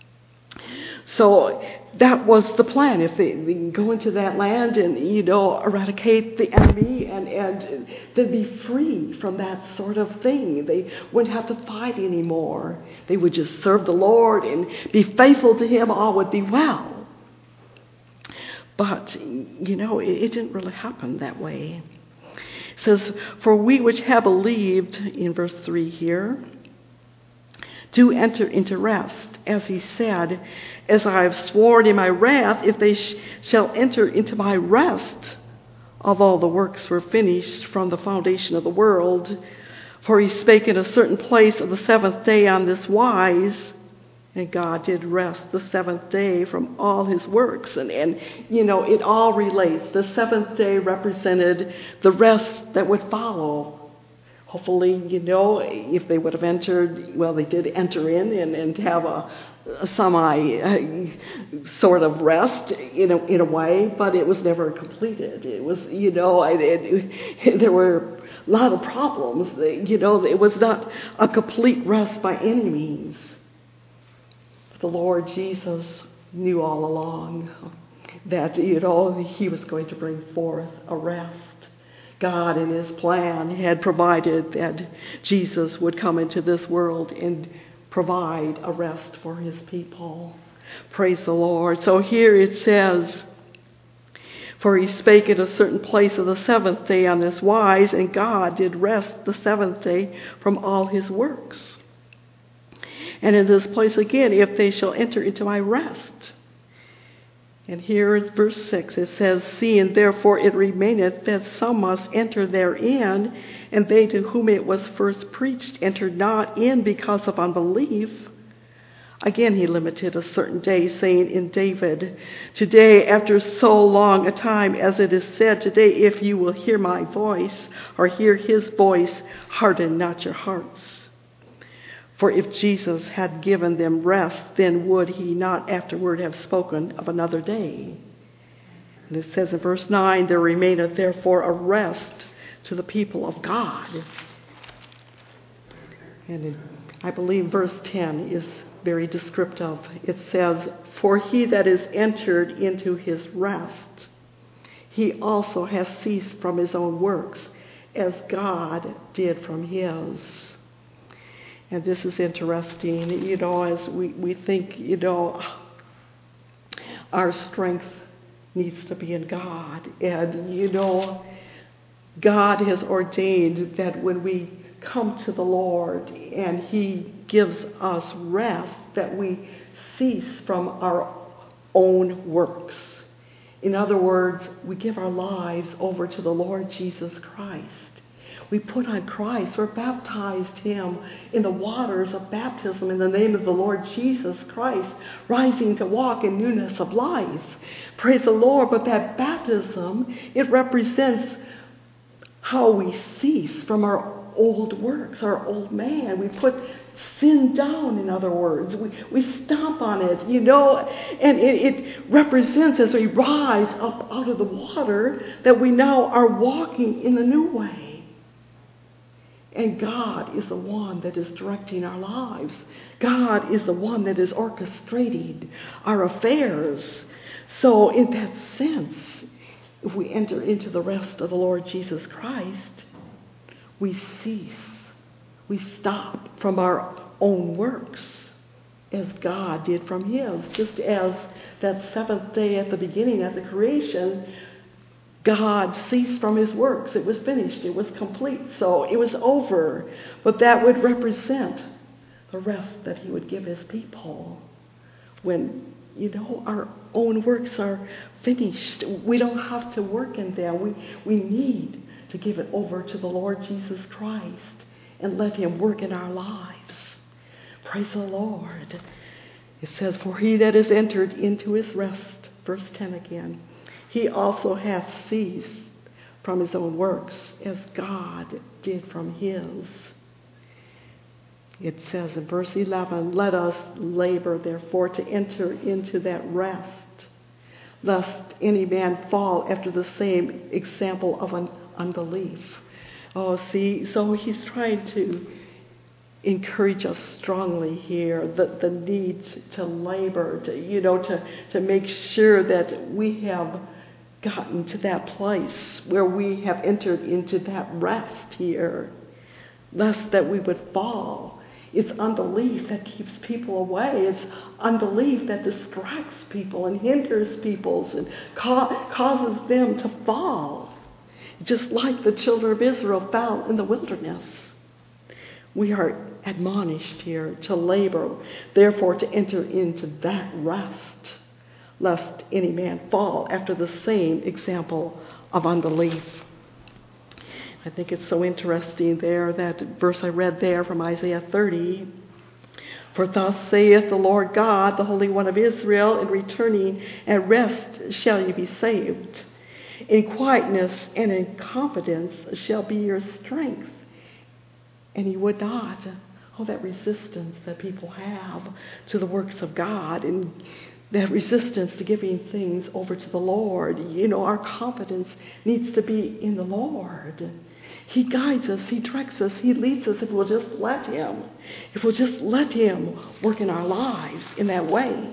So that was the plan. If they go into that land and, eradicate the enemy and they'd be free from that sort of thing. They wouldn't have to fight anymore. They would just serve the Lord and be faithful to him. All would be well. But, it didn't really happen that way. It says, for we which have believed, in verse 3 here, do enter into rest, as he said, as I have sworn in my wrath, if they shall enter into my rest, although the works were finished from the foundation of the world. For he spake in a certain place of the seventh day on this wise, and God did rest the seventh day from all his works. And it all relates. The seventh day represented the rest that would follow. Hopefully, if they would have entered, well, they did enter in and have a semi sort of rest in a way, but it was never completed. It was, there were a lot of problems. It was not a complete rest by any means. But the Lord Jesus knew all along that, he was going to bring forth a rest. God in his plan had provided that Jesus would come into this world and provide a rest for his people. Praise the Lord. So here it says, for he spake in a certain place of the seventh day on this wise, and God did rest the seventh day from all his works. And in this place again, if they shall enter into my rest. And here in verse 6 it says, seeing therefore it remaineth that some must enter therein, and they to whom it was first preached entered not in because of unbelief. Again he limited a certain day, saying in David, today after so long a time, as it is said, today if you will hear my voice, or hear his voice, harden not your hearts. For if Jesus had given them rest, then would he not afterward have spoken of another day? And it says in verse 9, there remaineth therefore a rest to the people of God. And I believe verse 10 is very descriptive. It says, for he that is entered into his rest, he also has ceased from his own works, as God did from his. And this is interesting, as we think, our strength needs to be in God. And, God has ordained that when we come to the Lord and he gives us rest, that we cease from our own works. In other words, we give our lives over to the Lord Jesus Christ. We put on Christ. We're baptized him in the waters of baptism in the name of the Lord Jesus Christ, rising to walk in newness of life. Praise the Lord. But that baptism, it represents how we cease from our old works, our old man. We put sin down, in other words. We stomp on it, and it represents, as we rise up out of the water, that we now are walking in the new way. And God is the one that is directing our lives. God is the one that is orchestrating our affairs. So in that sense, if we enter into the rest of the Lord Jesus Christ, we cease. We stop from our own works as God did from his. Just as that seventh day at the beginning, at the creation, God ceased from his works. It was finished. It was complete. So it was over. But that would represent the rest that he would give his people. When, our own works are finished, we don't have to work in them. We need to give it over to the Lord Jesus Christ and let him work in our lives. Praise the Lord. It says, for he that is entered into his rest, verse 10 again, he also hath ceased from his own works, as God did from his. It says in verse 11, let us labor, therefore, to enter into that rest, lest any man fall after the same example of unbelief. Oh, see, so he's trying to encourage us strongly here, the need to labor, to make sure that we have gotten to that place where we have entered into that rest here, lest that we would fall. It's unbelief that keeps people away. It's unbelief that distracts people and hinders people and causes them to fall, just like the children of Israel fell in the wilderness. We are admonished here to labor, therefore to enter into that rest, lest any man fall after the same example of unbelief. I think it's so interesting there, that verse I read there from Isaiah 30. For thus saith the Lord God, the Holy One of Israel, in returning at rest shall ye be saved. In quietness and in confidence shall be your strength. And he would not. Oh, that resistance that people have to the works of God, and that resistance to giving things over to the Lord. Our confidence needs to be in the Lord. He guides us, he directs us, he leads us if we'll just let him. If we'll just let him work in our lives in that way.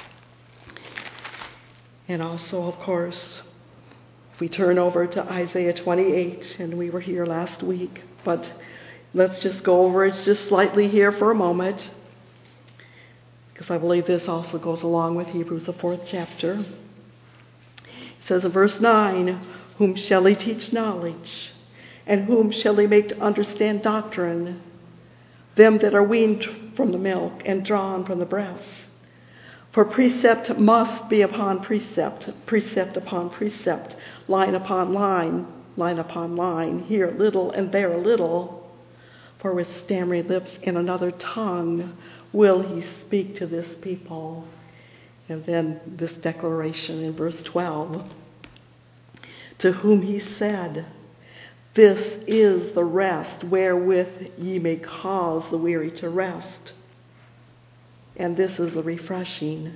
And also, of course, if we turn over to Isaiah 28, and we were here last week, but let's just go over it just slightly here for a moment, because I believe this also goes along with Hebrews, the 4th chapter. It says in verse 9, whom shall he teach knowledge? And whom shall he make to understand doctrine? Them that are weaned from the milk and drawn from the breast. For precept must be upon precept, precept upon precept, line upon line, line upon line, here a little and there a little. For with stammering lips and another tongue will he speak to this people. And then this declaration in verse 12. To whom he said, this is the rest wherewith ye may cause the weary to rest. And this is the refreshing.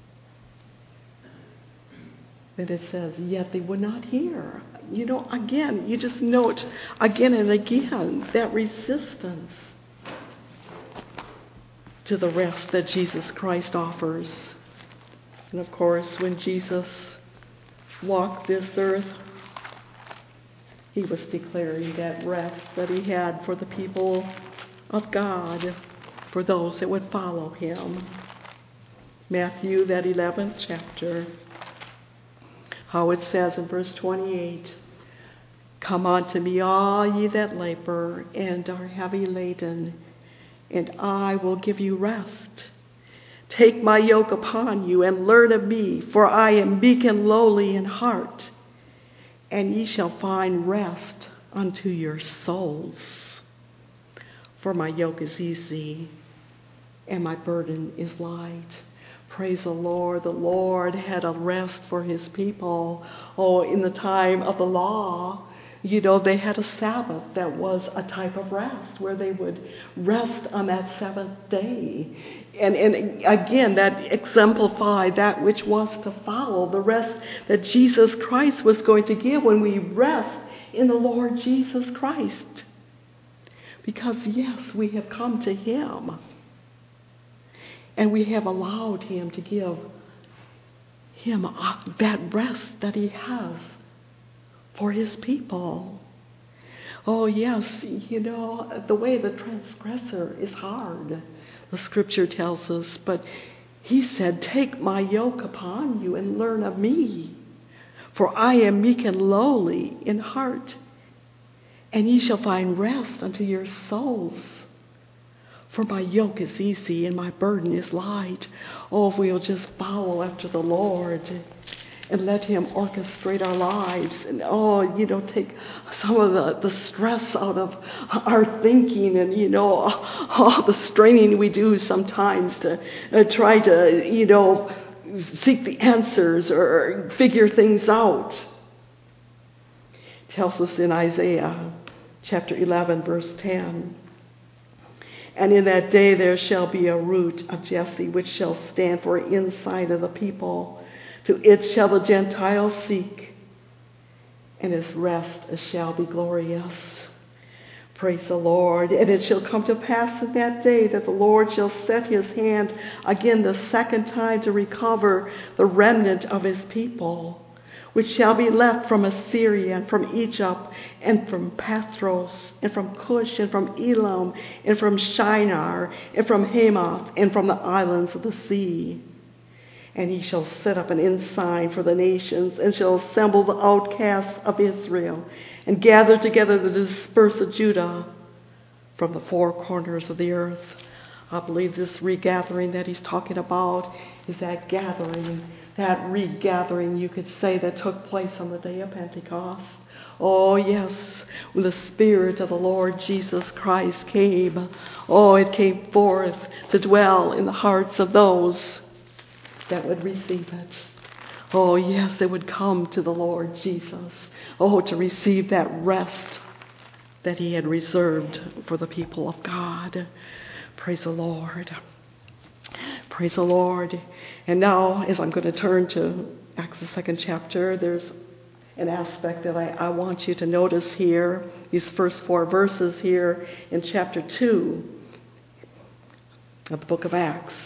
Then it says, yet they would not hear. Again, you just note again and again that resistance to the rest that Jesus Christ offers. And of course, when Jesus walked this earth, he was declaring that rest that he had for the people of God, for those that would follow him. Matthew, that 11th chapter, how it says in verse 28, come unto me, all ye that labor and are heavy laden, and I will give you rest. Take my yoke upon you and learn of me, for I am meek and lowly in heart, and ye shall find rest unto your souls. For my yoke is easy, and my burden is light. Praise the Lord. The Lord had a rest for his people. Oh, in the time of the law, they had a Sabbath that was a type of rest, where they would rest on that seventh day. And again, that exemplified that which was to follow, the rest that Jesus Christ was going to give when we rest in the Lord Jesus Christ. Because, yes, we have come to him, and we have allowed him to give him that rest that he has for his people. Oh, yes, the way of the transgressor is hard, the scripture tells us. But he said, take my yoke upon you and learn of me. For I am meek and lowly in heart, and ye shall find rest unto your souls. For my yoke is easy and my burden is light. Oh, if we'll just follow after the Lord and let him orchestrate our lives and, take some of the stress out of our thinking and, all the straining we do sometimes to try to, seek the answers or figure things out. It tells us in Isaiah chapter 11, verse 10, and in that day there shall be a root of Jesse, which shall stand for insight of the people. To it shall the Gentiles seek, and his rest shall be glorious. Praise the Lord. And it shall come to pass in that day that the Lord shall set his hand again the second time to recover the remnant of his people, which shall be left from Assyria, and from Egypt, and from Pathros, and from Cush, and from Elam, and from Shinar, and from Hamath, and from the islands of the sea. And he shall set up an ensign for the nations, and shall assemble the outcasts of Israel, and gather together the dispersed of Judah from the four corners of the earth. I believe this regathering that he's talking about is that gathering, that regathering, you could say, that took place on the day of Pentecost. Oh, yes, when the Spirit of the Lord Jesus Christ came. Oh, it came forth to dwell in the hearts of those that would receive it. Oh, yes, they would come to the Lord Jesus. Oh, to receive that rest that he had reserved for the people of God. Praise the Lord. Praise the Lord. And now, as I'm going to turn to Acts the 2nd chapter, there's an aspect that I want you to notice here, these first 4 verses here in chapter 2 of the book of Acts.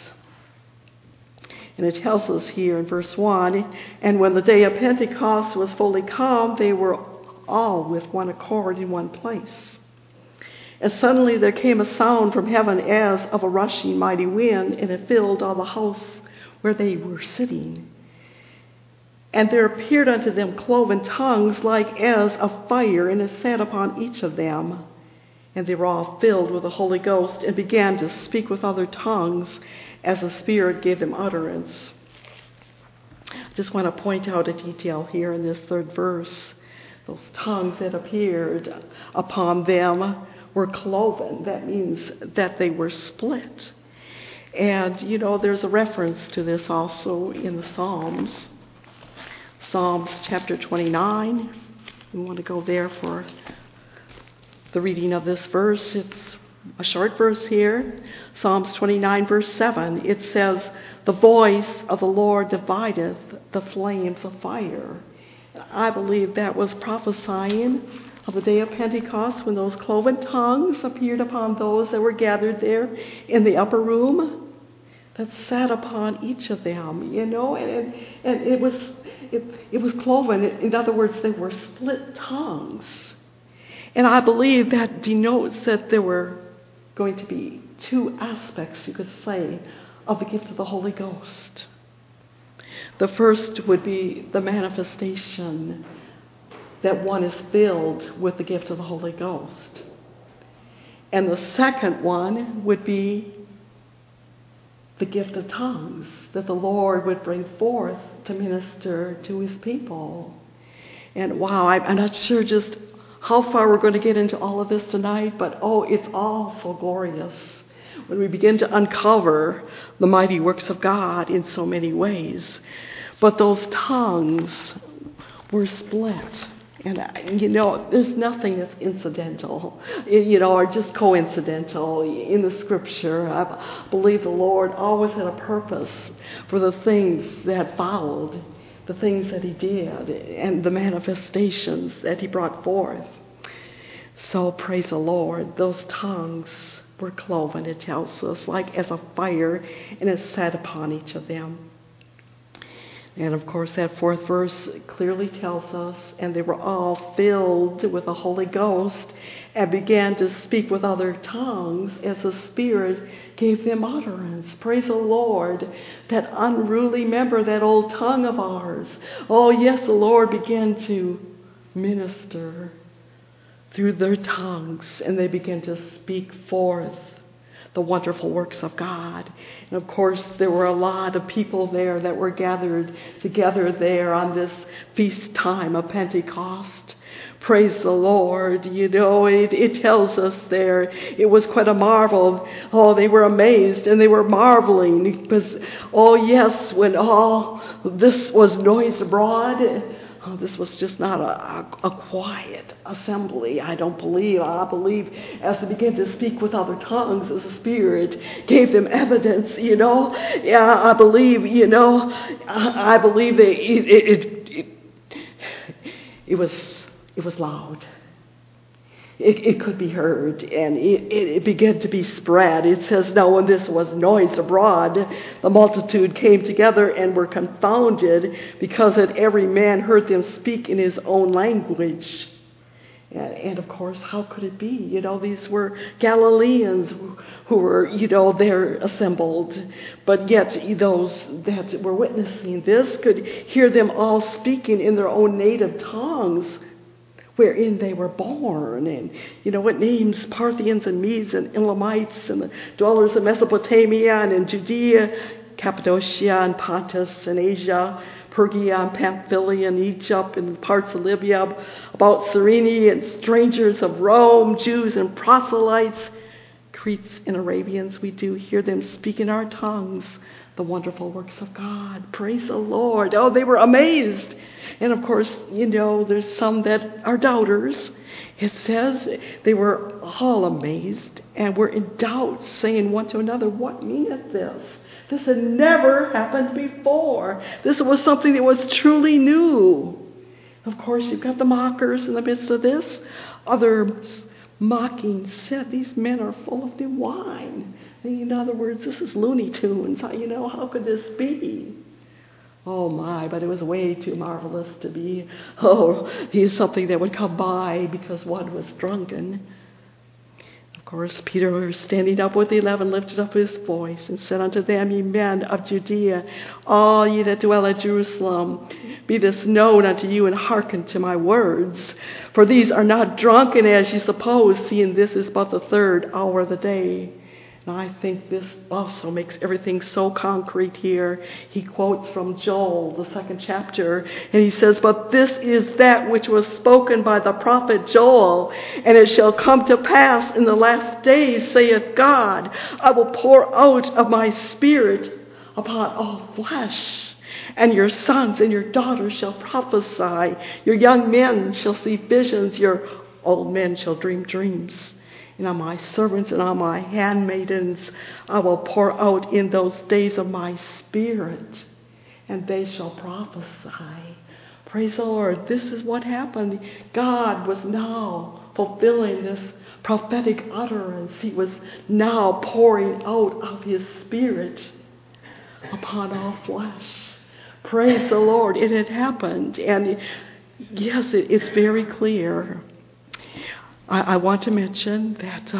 And it tells us here in verse 1, and when the day of Pentecost was fully come, they were all with one accord in one place. And suddenly there came a sound from heaven as of a rushing mighty wind, and it filled all the house where they were sitting. And there appeared unto them cloven tongues like as of fire, and it sat upon each of them. And they were all filled with the Holy Ghost, and began to speak with other tongues, as the Spirit gave them utterance. I just want to point out a detail here in this 3rd verse. Those tongues that appeared upon them were cloven. That means that they were split. And, there's a reference to this also in the Psalms. Psalms chapter 29. We want to go there for the reading of this verse. It's a short verse here. Psalms 29, verse 7. It says, the voice of the Lord divideth the flames of fire. And I believe that was prophesying of the day of Pentecost, when those cloven tongues appeared upon those that were gathered there in the upper room, that sat upon each of them, and it was cloven. In other words, they were split tongues. And I believe that denotes that there were going to be 2 aspects, you could say, of the gift of the Holy Ghost. The first would be the manifestation that one is filled with the gift of the Holy Ghost. And the second one would be the gift of tongues that the Lord would bring forth to minister to his people. And wow, I'm not sure just how far we're going to get into all of this tonight, but it's all so glorious when we begin to uncover the mighty works of God in so many ways. But those tongues were split. And, there's nothing that's incidental, or just coincidental in the Scripture. I believe the Lord always had a purpose for the things that followed, the things that he did, and the manifestations that he brought forth. So praise the Lord. Those tongues were cloven, it tells us, like as a fire, and it sat upon each of them. And of course, that fourth verse clearly tells us, and they were all filled with the Holy Ghost and began to speak with other tongues as the Spirit gave them utterance. Praise the Lord. That unruly member, that old tongue of ours. Oh, yes, the Lord began to minister through their tongues, and they began to speak forth the wonderful works of God. And of course, there were a lot of people there that were gathered together there on this feast time of Pentecost. Praise the Lord. You know, it tells us there, it was quite a marvel. Oh, they were amazed and they were marveling because, oh yes, when all this was noise abroad, this was just not a quiet assembly, I don't believe. I believe as they began to speak with other tongues, as the Spirit gave them evidence, you know. Yeah, I believe, you know, I believe that it was loud. It could be heard, and it began to be spread. It says, now when this was noise abroad, the multitude came together and were confounded, because that every man heard them speak in his own language. And of course, how could it be? You know, these were Galileans who were, you know, there assembled. But yet those that were witnessing this could hear them all speaking in their own native tongues, wherein they were born. And, you know, it names Parthians and Medes and Elamites and the dwellers of Mesopotamia and in Judea, Cappadocia and Pontus and Asia, Phrygia and Pamphylia and Egypt and parts of Libya, about Cyrene, and strangers of Rome, Jews and proselytes, Cretes and Arabians. We do hear them speak in our tongues the wonderful works of God. Praise the Lord. Oh, they were amazed. And of course, you know, there's some that are doubters. It says they were all amazed and were in doubt, saying one to another, what meaneth this? This had never happened before. This was something that was truly new. Of course, you've got the mockers in the midst of this. Others mocking said, these men are full of new wine. In other words, this is Looney Tunes. You know, how could this be? Oh my, but it was way too marvelous to be, he's something that would come by because one was drunken. Of course, Peter, standing up with the 11, lifted up his voice and said unto them, ye men of Judea, all ye that dwell at Jerusalem, be this known unto you, and hearken to my words. For these are not drunken as ye suppose, seeing this is but the third hour of the day. And I think this also makes everything so concrete here. He quotes from Joel, the 2nd chapter, and he says, but this is that which was spoken by the prophet Joel, and it shall come to pass in the last days, saith God, I will pour out of my spirit upon all flesh, and your sons and your daughters shall prophesy, your young men shall see visions, your old men shall dream dreams. And on my servants and on my handmaidens I will pour out in those days of my spirit, and they shall prophesy. Praise the Lord. This is what happened. God was now fulfilling this prophetic utterance. He was now pouring out of his spirit upon all flesh. Praise the Lord. It had happened. And yes, it's very clear. I want to mention that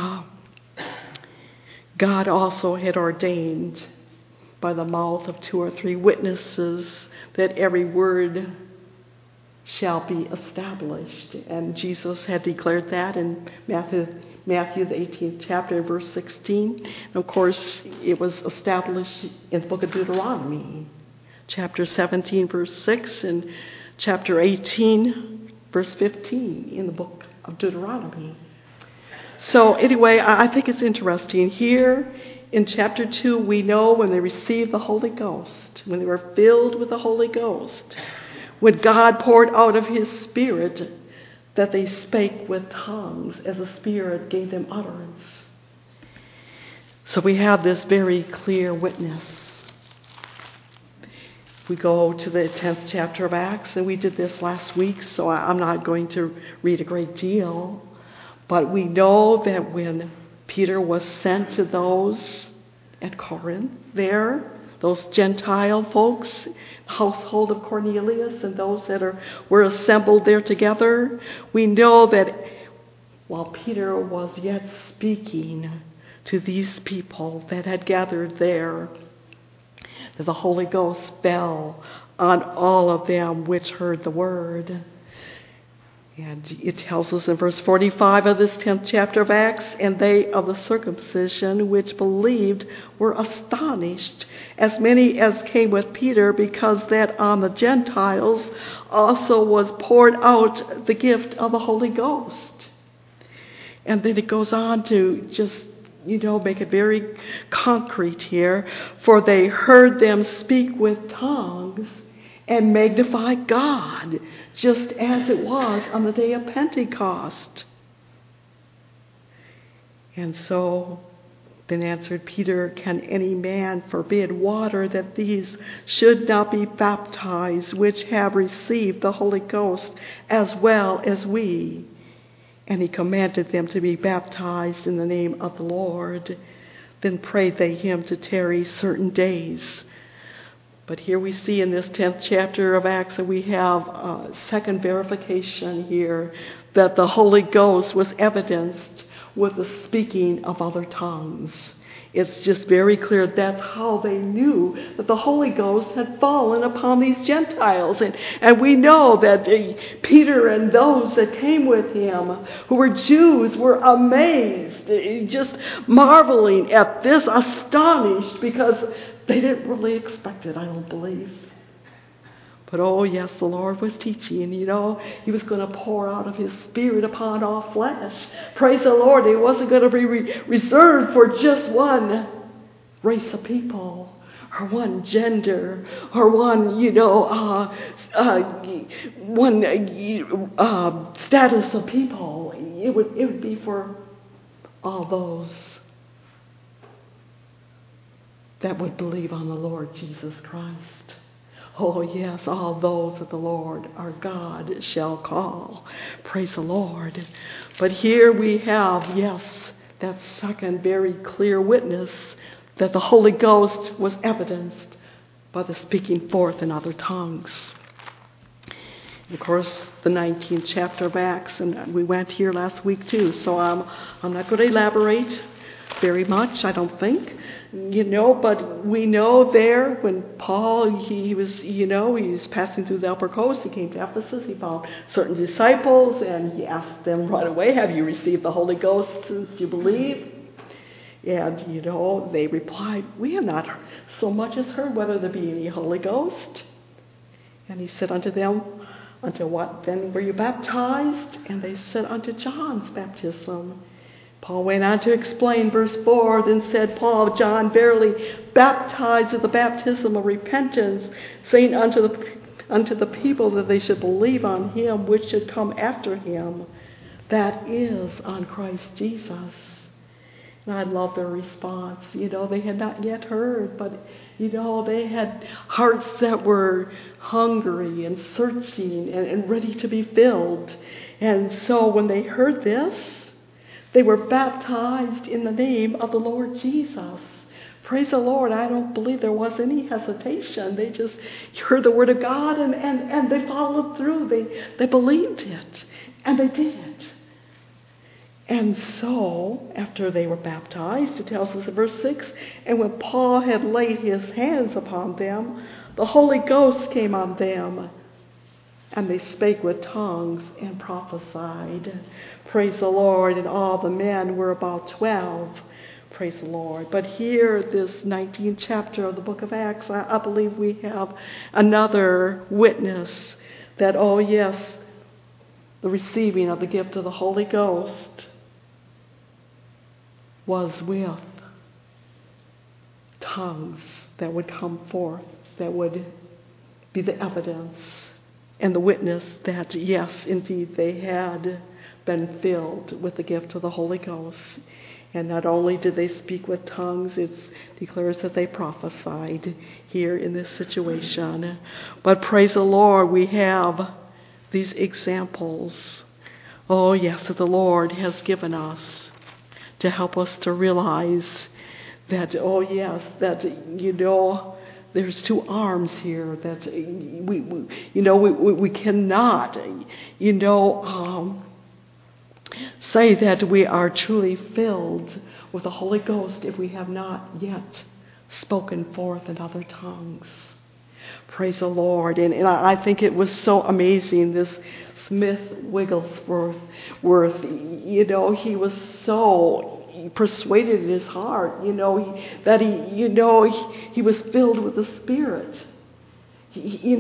God also had ordained by the mouth of 2 or 3 witnesses that every word shall be established. And Jesus had declared that in Matthew the 18th chapter, verse 16. And of course, it was established in the book of Deuteronomy, chapter 17, verse 6, and chapter 18, verse 15 in the book of Deuteronomy. So anyway, I think it's interesting. Here in chapter 2, we know when they received the Holy Ghost, when they were filled with the Holy Ghost, when God poured out of his Spirit, that they spake with tongues as the Spirit gave them utterance. So we have this very clear witness. We go to the 10th chapter of Acts, and we did this last week, so I'm not going to read a great deal. But we know that when Peter was sent to those at Corinth there, those Gentile folks, household of Cornelius, and those that were assembled there together. We know that while Peter was yet speaking to these people that had gathered there, that the Holy Ghost fell on all of them which heard the word. And it tells us in verse 45 of this 10th chapter of Acts, and they of the circumcision which believed were astonished, as many as came with Peter, because that on the Gentiles also was poured out the gift of the Holy Ghost. And then it goes on to just, make it very concrete here. For they heard them speak with tongues and magnify God, just as it was on the day of Pentecost. And so then answered Peter, can any man forbid water that these should not be baptized, which have received the Holy Ghost as well as we? And he commanded them to be baptized in the name of the Lord. Then prayed they him to tarry certain days. But here we see in this 10th chapter of Acts that we have a second verification here that the Holy Ghost was evidenced with the speaking of other tongues. It's just very clear that's how they knew that the Holy Ghost had fallen upon these Gentiles. And we know that Peter and those that came with him, who were Jews, were amazed, just marveling at this, astonished, because they didn't really expect it, I don't believe. But oh yes, the Lord was teaching, He was going to pour out of His Spirit upon all flesh. Praise the Lord, it wasn't going to be reserved for just one race of people, or one gender, or one, status of people. It would be for all those that would believe on the Lord Jesus Christ. Oh yes, all those that the Lord our God shall call. Praise the Lord. But here we have, yes, that second very clear witness that the Holy Ghost was evidenced by the speaking forth in other tongues. Of course, the 19th chapter of Acts, and we went here last week too, so I'm not going to elaborate very much, I don't think. But we know there when Paul, he was passing through the upper coast, he came to Ephesus, he found certain disciples, and he asked them right away, have you received the Holy Ghost since you believe? And, they replied, we have not so much as heard whether there be any Holy Ghost. And he said unto them, unto what then were you baptized? And they said, unto John's baptism. Paul went on to explain, verse 4, then said Paul, John verily baptized with the baptism of repentance, saying unto the people that they should believe on him which should come after him, that is, on Christ Jesus. And I love their response. They had not yet heard, but, they had hearts that were hungry and searching and ready to be filled. And so when they heard this, they were baptized in the name of the Lord Jesus. Praise the Lord. I don't believe there was any hesitation. They just heard the word of God and they followed through. They believed it and they did it. And so, after they were baptized, it tells us in verse 6, and when Paul had laid his hands upon them, the Holy Ghost came on them, and they spake with tongues and prophesied. Praise the Lord. And all the men were about 12. Praise the Lord. But here, this 19th chapter of the book of Acts, I believe we have another witness that, oh yes, the receiving of the gift of the Holy Ghost was with tongues that would come forth, that would be the evidence and the witness that, yes, indeed, they had been filled with the gift of the Holy Ghost. And not only did they speak with tongues, it declares that they prophesied here in this situation. But praise the Lord, we have these examples, oh yes, that the Lord has given us to help us to realize that, oh yes, that, there's two arms here that we cannot, say that we are truly filled with the Holy Ghost if we have not yet spoken forth in other tongues. Praise the Lord. And I think it was so amazing, this Smith Wigglesworth, he was so persuaded in his heart, that he was filled with the Spirit. He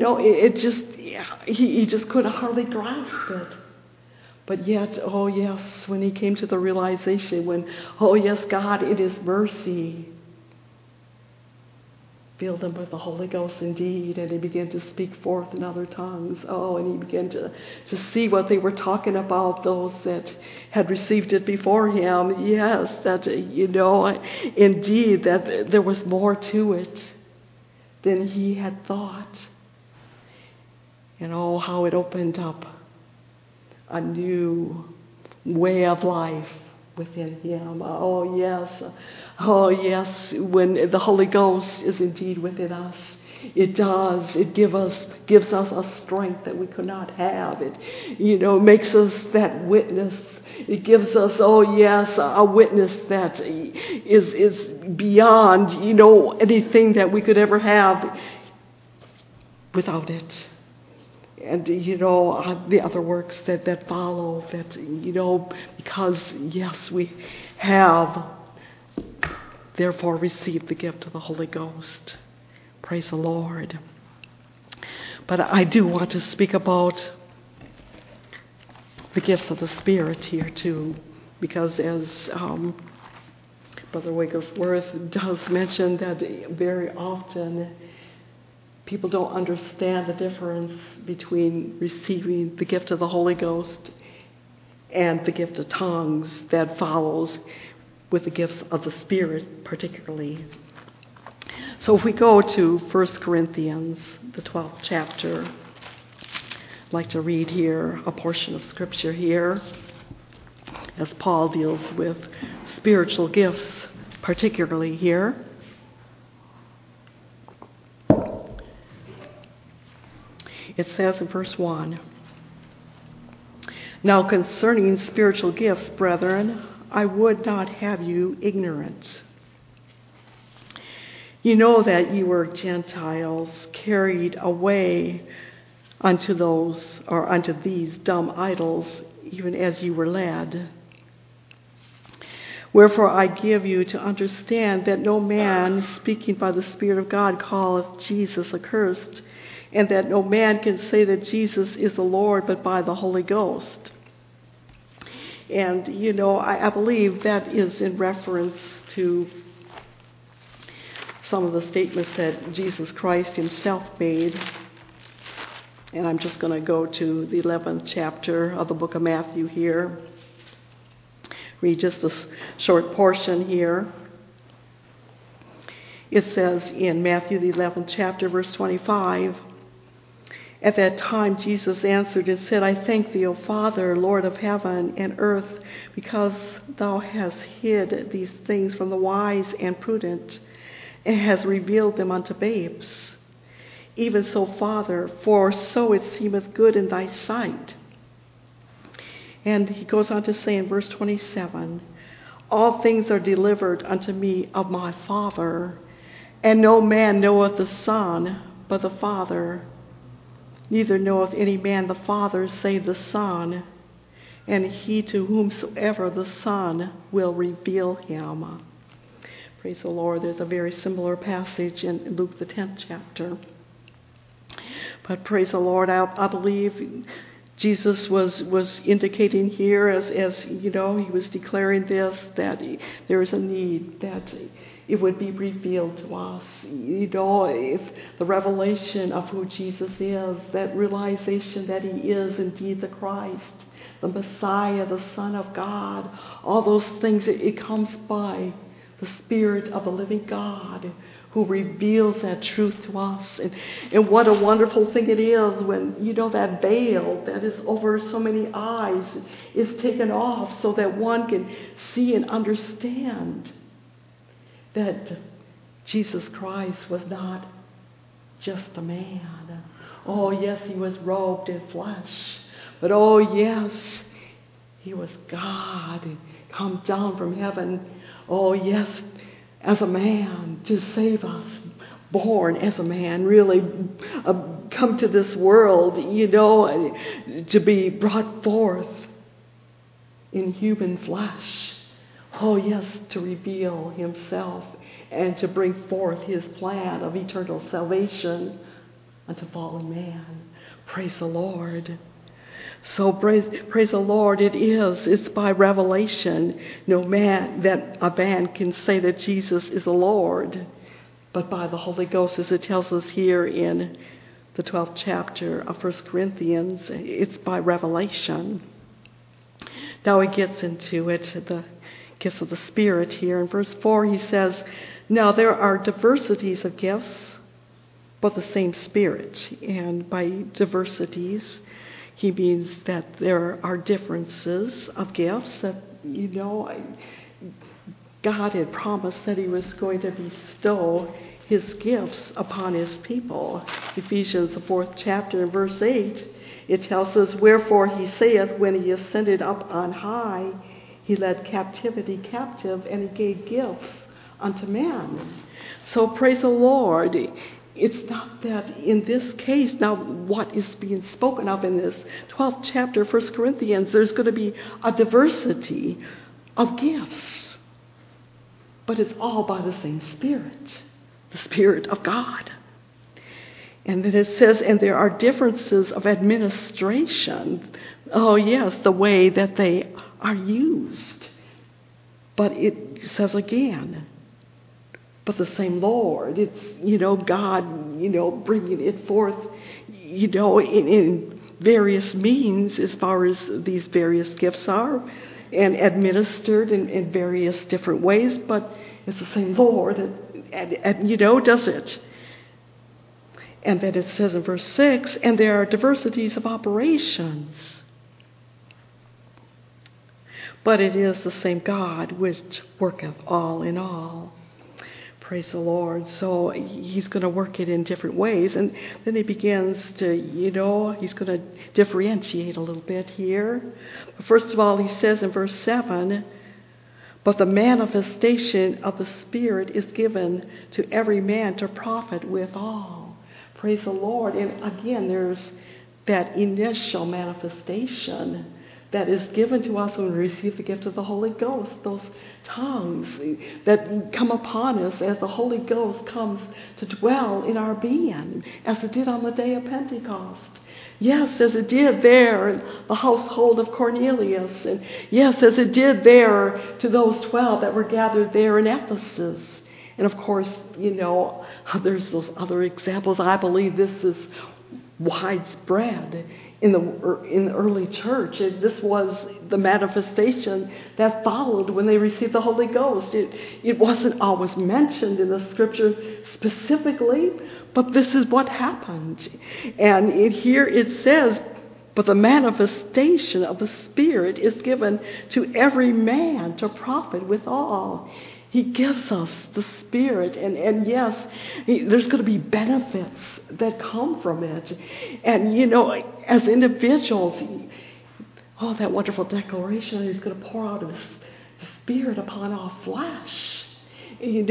just couldn't hardly grasp it. But yet, oh yes, when he came to the realization, oh yes, God, it is mercy, filled him with the Holy Ghost indeed, and he began to speak forth in other tongues. Oh, and he began to see what they were talking about, those that had received it before him. Yes, that, indeed, that there was more to it than he had thought. And oh, how it opened up a new way of life within him. Oh yes, when the Holy Ghost is indeed within us, it gives us a strength that we could not have. It makes us that witness. It gives us, a witness that is beyond anything that we could ever have without it. And, the other works that follow, that, because, yes, we have, therefore, received the gift of the Holy Ghost. Praise the Lord. But I do want to speak about the gifts of the Spirit here, too, because as Brother Wigglesworth does mention, that very often people don't understand the difference between receiving the gift of the Holy Ghost and the gift of tongues that follows with the gifts of the Spirit particularly. So if we go to 1 Corinthians, the 12th chapter, I'd like to read here a portion of Scripture here as Paul deals with spiritual gifts particularly here. It says in verse 1, "Now concerning spiritual gifts, brethren, I would not have you ignorant. You know that you were Gentiles, carried away unto these dumb idols, even as you were led. Wherefore I give you to understand that no man speaking by the Spirit of God calleth Jesus accursed, and that no man can say that Jesus is the Lord but by the Holy Ghost." And, I believe that is in reference to some of the statements that Jesus Christ himself made. And I'm just going to go to the 11th chapter of the book of Matthew here. Read just a short portion here. It says in Matthew, the 11th chapter, verse 25, "At that time Jesus answered and said, I thank thee, O Father, Lord of heaven and earth, because thou hast hid these things from the wise and prudent, and hast revealed them unto babes. Even so, Father, for so it seemeth good in thy sight." And he goes on to say in verse 27, "All things are delivered unto me of my Father, and no man knoweth the Son but the Father. Neither knoweth any man the Father save the Son, and he to whomsoever the Son will reveal him." Praise the Lord. There's a very similar passage in Luke the 10th chapter. But praise the Lord, I believe Jesus was indicating here as he was declaring this, that there is a need that it would be revealed to us. If the revelation of who Jesus is, that realization that he is indeed the Christ, the Messiah, the Son of God, all those things, it comes by the Spirit of the living God who reveals that truth to us. And what a wonderful thing it is when, that veil that is over so many eyes is taken off so that one can see and understand that Jesus Christ was not just a man. Oh, yes, he was robed in flesh. But oh, yes, he was God, come down from heaven. Oh, yes, as a man to save us. Born as a man, really come to this world, to be brought forth in human flesh. Oh, yes, to reveal himself and to bring forth his plan of eternal salvation unto fallen man. Praise the Lord. So praise the Lord, it's by revelation no man that a man can say that Jesus is the Lord, but by the Holy Ghost, as it tells us here in the 12th chapter of 1 Corinthians, it's by revelation. Now he gets into it, the gifts of the Spirit here. In verse 4 he says, now there are diversities of gifts, but the same Spirit. And by diversities, he means that there are differences of gifts that, God had promised that he was going to bestow his gifts upon his people. Ephesians, the 4th chapter, in verse 8, it tells us, wherefore he saith, when he ascended up on high, he led captivity captive, and he gave gifts unto men. So praise the Lord. It's not that in this case, now what is being spoken of in this 12th chapter of 1 Corinthians, there's going to be a diversity of gifts. But it's all by the same Spirit, the Spirit of God. And then it says, and there are differences of administration. Oh, yes, the way that they are used. But it says again, but the same Lord. It's, God, bringing it forth, in various means as far as these various gifts are, and administered in various different ways, but it's the same Lord and does it. And then it says in verse 6, and there are diversities of operations, but it is the same God which worketh all in all. Praise the Lord. So he's going to work it in different ways. And then he begins to, he's going to differentiate a little bit here. First of all, he says in verse 7, but the manifestation of the Spirit is given to every man to profit withal. Praise the Lord. And again, there's that initial manifestation that is given to us when we receive the gift of the Holy Ghost, those tongues that come upon us as the Holy Ghost comes to dwell in our being, as it did on the day of Pentecost. Yes, as it did there in the household of Cornelius, and yes, as it did there to those 12 that were gathered there in Ephesus. And of course, there's those other examples. I believe this is widespread in the early church. This was the manifestation that followed when they received the Holy Ghost. It wasn't always mentioned in the Scripture specifically, but this is what happened. And here it says, but the manifestation of the Spirit is given to every man to profit withal. He gives us the Spirit, and yes, there's going to be benefits that come from it. And, as individuals, that wonderful declaration, he's going to pour out his Spirit upon our flesh. And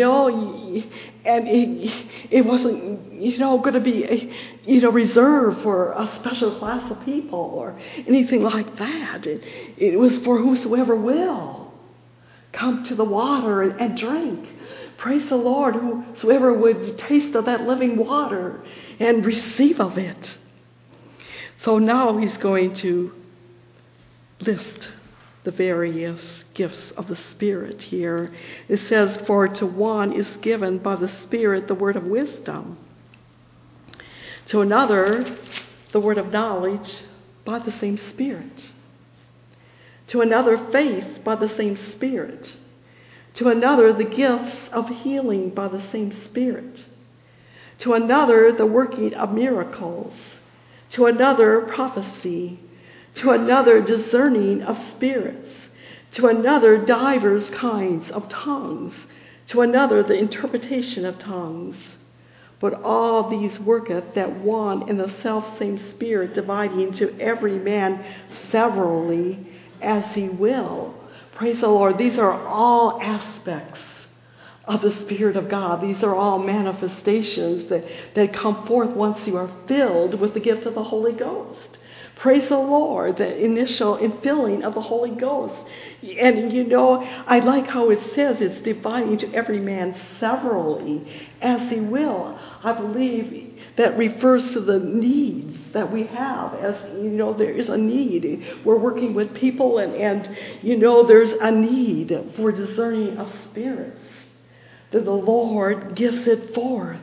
it wasn't, going to be, reserved for a special class of people or anything like that. It was for whosoever will come to the water and drink. Praise the Lord, whosoever would taste of that living water and receive of it. So now he's going to list the various gifts of the Spirit here. It says, for to one is given by the Spirit the word of wisdom. To another, the word of knowledge by the same Spirit. To another, faith by the same Spirit. To another, the gifts of healing by the same Spirit. To another, the working of miracles. To another, prophecy. To another, discerning of spirits. To another, divers kinds of tongues. To another, the interpretation of tongues. But all these worketh that one and the selfsame Spirit, dividing to every man severally as he will. Praise the Lord. These are all aspects of the Spirit of God. These are all manifestations that come forth once you are filled with the gift of the Holy Ghost. Praise the Lord, the initial infilling of the Holy Ghost. And I like how it says it's dividing to every man severally as he will. I believe that refers to the needs that we have. As there is a need. We're working with people and there's a need for discerning of spirits. That the Lord gives it forth.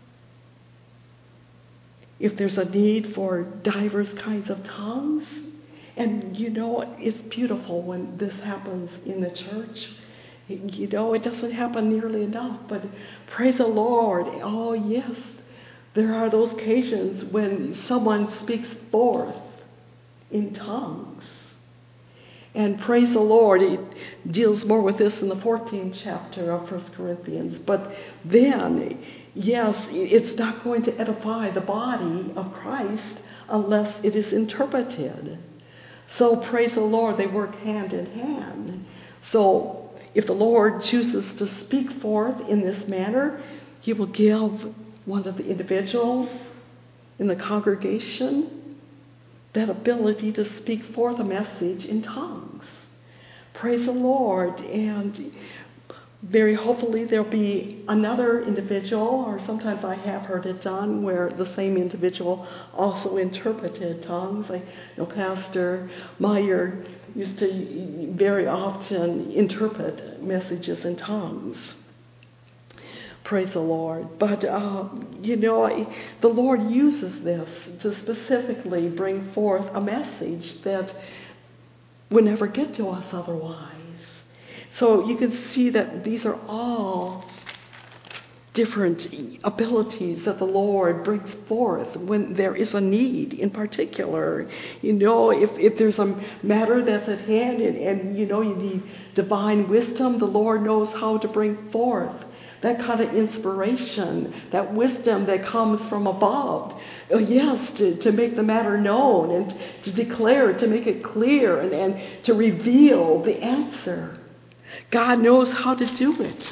If there's a need for diverse kinds of tongues, and it's beautiful when this happens in the church. It doesn't happen nearly enough, but praise the Lord. Oh yes, there are those occasions when someone speaks forth in tongues. And praise the Lord, it deals more with this in the 14th chapter of 1 Corinthians. But then, yes, it's not going to edify the body of Christ unless it is interpreted. So praise the Lord, they work hand in hand. So if the Lord chooses to speak forth in this manner, he will give one of the individuals in the congregation that ability to speak forth a message in tongues. Praise the Lord. And very hopefully there'll be another individual, or sometimes I have heard it done, where the same individual also interpreted tongues. I know Pastor Meyer used to very often interpret messages in tongues. Praise the Lord. But, the Lord uses this to specifically bring forth a message that would never get to us otherwise. So you can see that these are all different abilities that the Lord brings forth when there is a need in particular. If there's a matter that's at hand and you need divine wisdom, the Lord knows how to bring forth that kind of inspiration, that wisdom that comes from above. Yes, to make the matter known and to declare, to make it clear and to reveal the answer. God knows how to do it.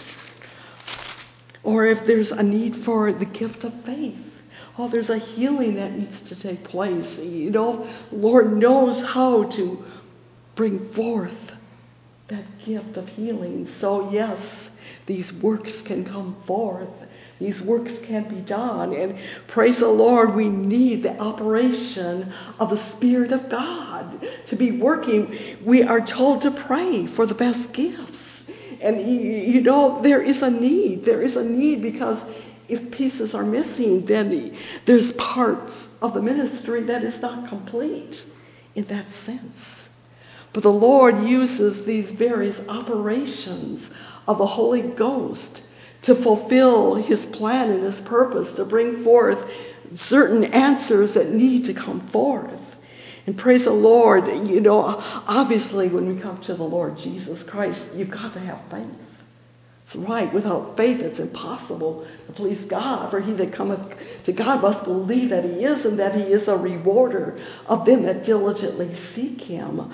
Or if there's a need for the gift of faith. Oh, there's a healing that needs to take place. Lord knows how to bring forth that gift of healing. So yes, these works can come forth. These works can be done. And praise the Lord, we need the operation of the Spirit of God to be working. We are told to pray for the best gifts. And there is a need. There is a need because if pieces are missing, then there's parts of the ministry that is not complete in that sense. But the Lord uses these various operations of the Holy Ghost to fulfill his plan and his purpose, to bring forth certain answers that need to come forth. And praise the Lord, obviously when we come to the Lord Jesus Christ, you've got to have faith. That's right. Without faith, it's impossible to please God. For he that cometh to God must believe that he is, and that he is a rewarder of them that diligently seek him.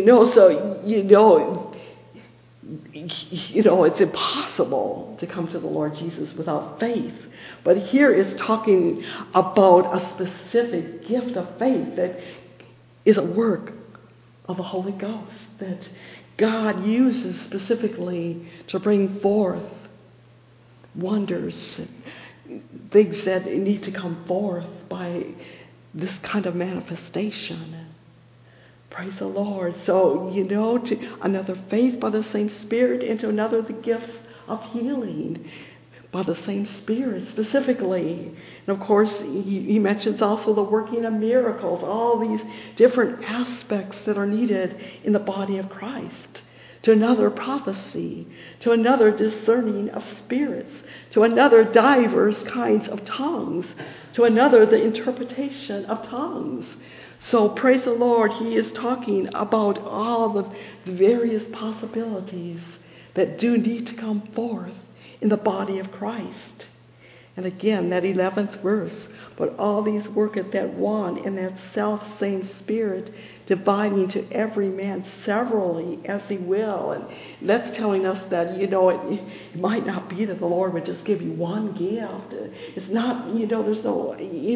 It's impossible to come to the Lord Jesus without faith. But here is talking about a specific gift of faith that is a work of the Holy Ghost that God uses specifically to bring forth wonders, things that need to come forth by this kind of manifestation. Praise the Lord. So, to another faith by the same Spirit, and to another the gifts of healing by the same Spirit specifically. And of course, he mentions also the working of miracles, all these different aspects that are needed in the body of Christ. To another prophecy, to another discerning of spirits, to another divers kinds of tongues, to another the interpretation of tongues. So praise the Lord, he is talking about all the various possibilities that do need to come forth in the body of Christ. And again, that 11th verse, but all these worketh that one and that self-same Spirit, dividing to every man severally as he will. And that's telling us that, it might not be that the Lord would just give you one gift. It's not, there's no,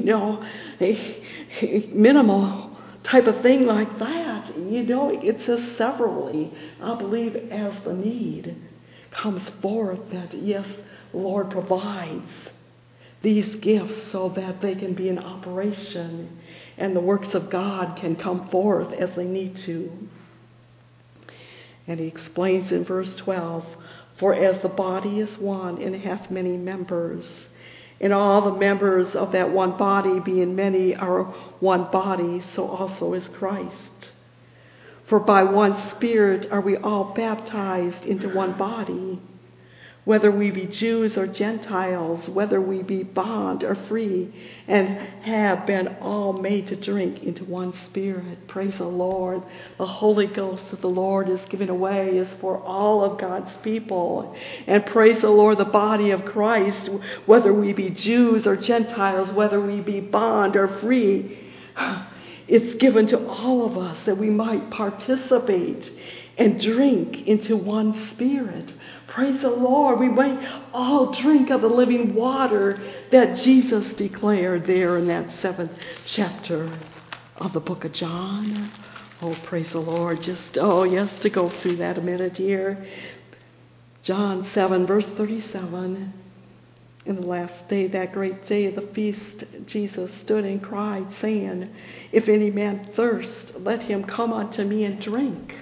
a minimal type of thing like that. It says severally. I believe as the need comes forth that, yes, the Lord provides these gifts so that they can be in operation and the works of God can come forth as they need to. And he explains in verse 12, for as the body is one and hath many members, and all the members of that one body, being many, are one body, so also is Christ. For by one Spirit are we all baptized into one body, whether we be Jews or Gentiles, whether we be bond or free, and have been all made to drink into one Spirit. Praise the Lord. The Holy Ghost that the Lord is giving away is for all of God's people. And praise the Lord, the body of Christ, whether we be Jews or Gentiles, whether we be bond or free, it's given to all of us that we might participate and drink into one Spirit. Praise the Lord. We might all drink of the living water that Jesus declared there in that 7th chapter of the book of John. Oh, praise the Lord. To go through that a minute here. John 7, verse 37. In the last day, that great day of the feast, Jesus stood and cried, saying, if any man thirst, let him come unto me and drink.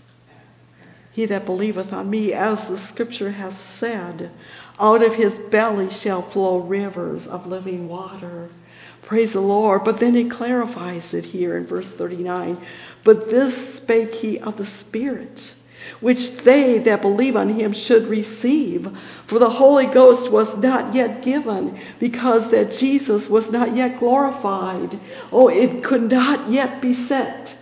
He that believeth on me, as the Scripture hath said, out of his belly shall flow rivers of living water. Praise the Lord. But then he clarifies it here in verse 39. But this spake he of the Spirit, which they that believe on him should receive. For the Holy Ghost was not yet given, because that Jesus was not yet glorified. Oh, it could not yet be sent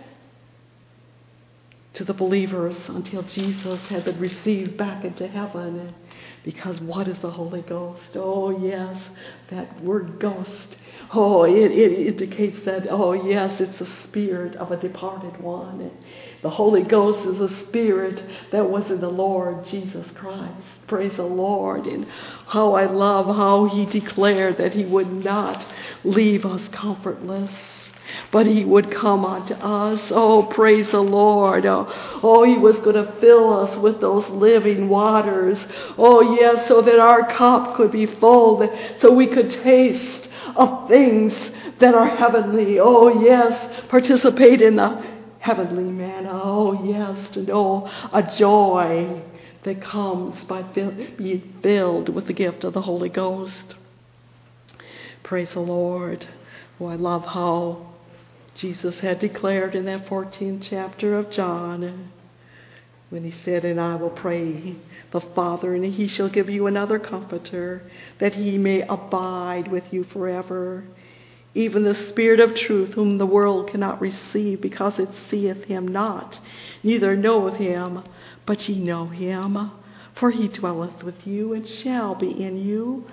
to the believers until Jesus had been received back into heaven. Because what is the Holy Ghost? Oh, yes, that word ghost. Oh, it indicates that, oh, yes, it's the spirit of a departed one. The Holy Ghost is a spirit that was in the Lord Jesus Christ. Praise the Lord. And how I love how he declared that he would not leave us comfortless, but he would come unto us. Oh, praise the Lord. Oh, he was going to fill us with those living waters. Oh, yes, so that our cup could be full, so we could taste of things that are heavenly. Oh, yes, participate in the heavenly manna. Oh, yes, to know a joy that comes by being filled with the gift of the Holy Ghost. Praise the Lord. Oh, I love how Jesus had declared in that 14th chapter of John, when he said, and I will pray the Father, and he shall give you another comforter, that he may abide with you forever, even the Spirit of truth, whom the world cannot receive, because it seeth him not, neither knoweth him, but ye know him. For he dwelleth with you and shall be in you.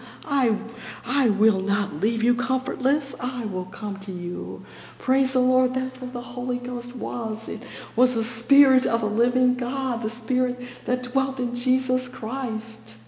I will not leave you comfortless. I will come to you. Praise the Lord. That's what the Holy Ghost was. It was the Spirit of the living God, the Spirit that dwelt in Jesus Christ,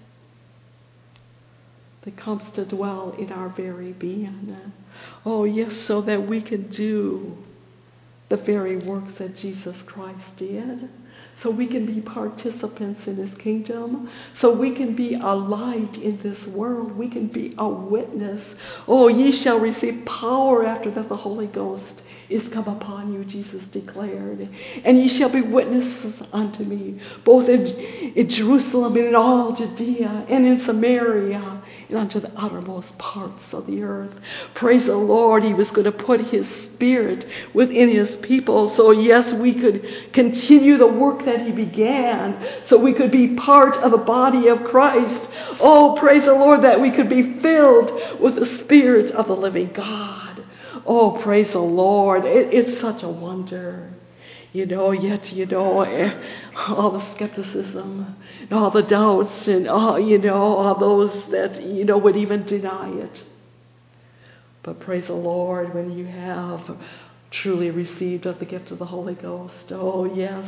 that comes to dwell in our very being. Oh, yes, so that we can do the very works that Jesus Christ did. So we can be participants in his kingdom. So we can be a light in this world. We can be a witness. Oh, ye shall receive power after that the Holy Ghost is come upon you, Jesus declared. And ye shall be witnesses unto me, both in Jerusalem and in all Judea and in Samaria and unto the uttermost parts of the earth. Praise the Lord. He was going to put his Spirit within his people. So yes, we could continue the work that he began. So we could be part of the body of Christ. Oh, praise the Lord, that we could be filled with the Spirit of the living God. Oh, praise the Lord. It's such a wonder. Yet, all the skepticism, and all the doubts, and all those that, would even deny it. But praise the Lord, when you have truly received of the gift of the Holy Ghost, oh yes,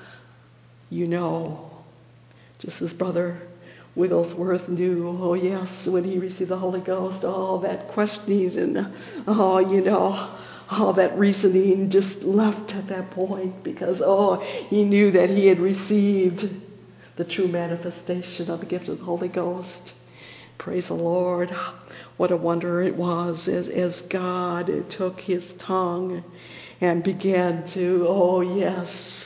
just as Brother Wigglesworth knew, oh yes, when he received the Holy Ghost, all that questioning and, all that reasoning just left at that point because, he knew that he had received the true manifestation of the gift of the Holy Ghost. Praise the Lord. What a wonder it was as God took his tongue and began to,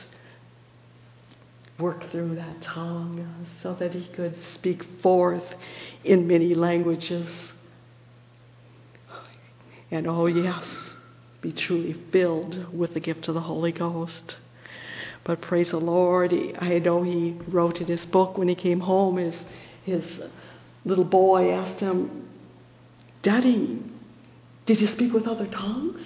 work through that tongue so that he could speak forth in many languages. And be truly filled with the gift of the Holy Ghost. But praise the Lord, I know he wrote in his book when he came home, his little boy asked him, "Daddy, did you speak with other tongues?"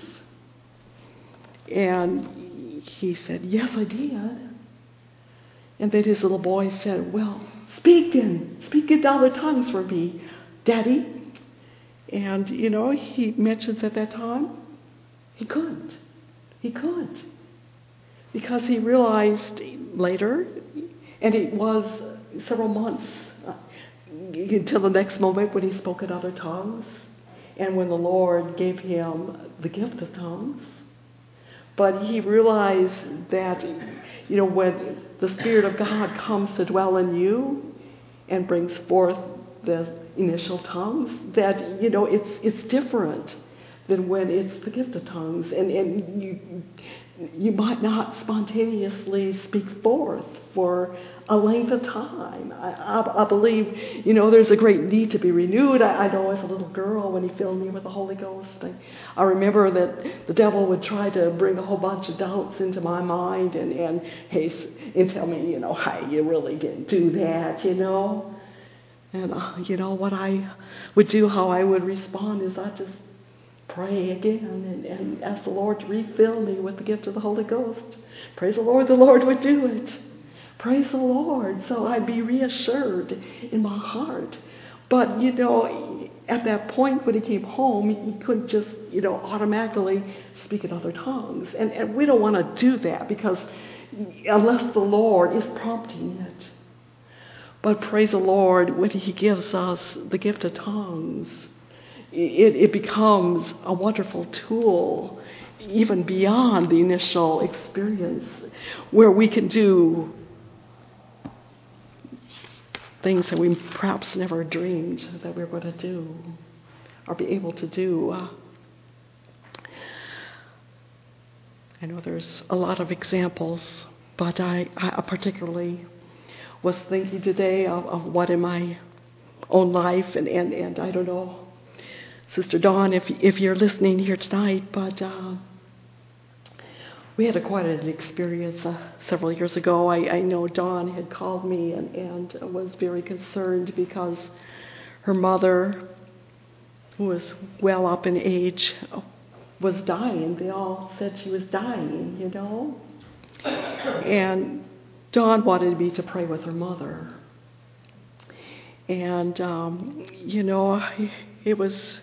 And he said, "Yes, I did." And then his little boy said, "Well, speak then. Speak in other tongues for me, Daddy." And, he mentions at that time, he couldn't. He couldn't. Because he realized later, and it was several months until the next moment when he spoke in other tongues, and when the Lord gave him the gift of tongues. But he realized that, when the Spirit of God comes to dwell in you and brings forth the initial tongues, that, it's different than when it's the gift of tongues. And you might not spontaneously speak forth for a length of time. I believe, there's a great need to be renewed. I know as a little girl when he filled me with the Holy Ghost, I remember that the devil would try to bring a whole bunch of doubts into my mind and tell me, hey, you really didn't do that, And, what I would do, how I would respond is I just pray again and ask the Lord to refill me with the gift of the Holy Ghost. Praise the Lord would do it. Praise the Lord. So I'd be reassured in my heart. But, at that point when he came home, he couldn't just, automatically speak in other tongues. And we don't want to do that because unless the Lord is prompting it. But praise the Lord, when he gives us the gift of tongues, it becomes a wonderful tool, even beyond the initial experience, where we can do things that we perhaps never dreamed that we were going to do or be able to do. I know there's a lot of examples, but I particularly was thinking today of what in my own life, and I don't know, Sister Dawn, if you're listening here tonight, but we had quite an experience several years ago. I know Dawn had called me and was very concerned because her mother, who was well up in age, was dying. They all said she was dying, And Dawn wanted me to pray with her mother. And, it was,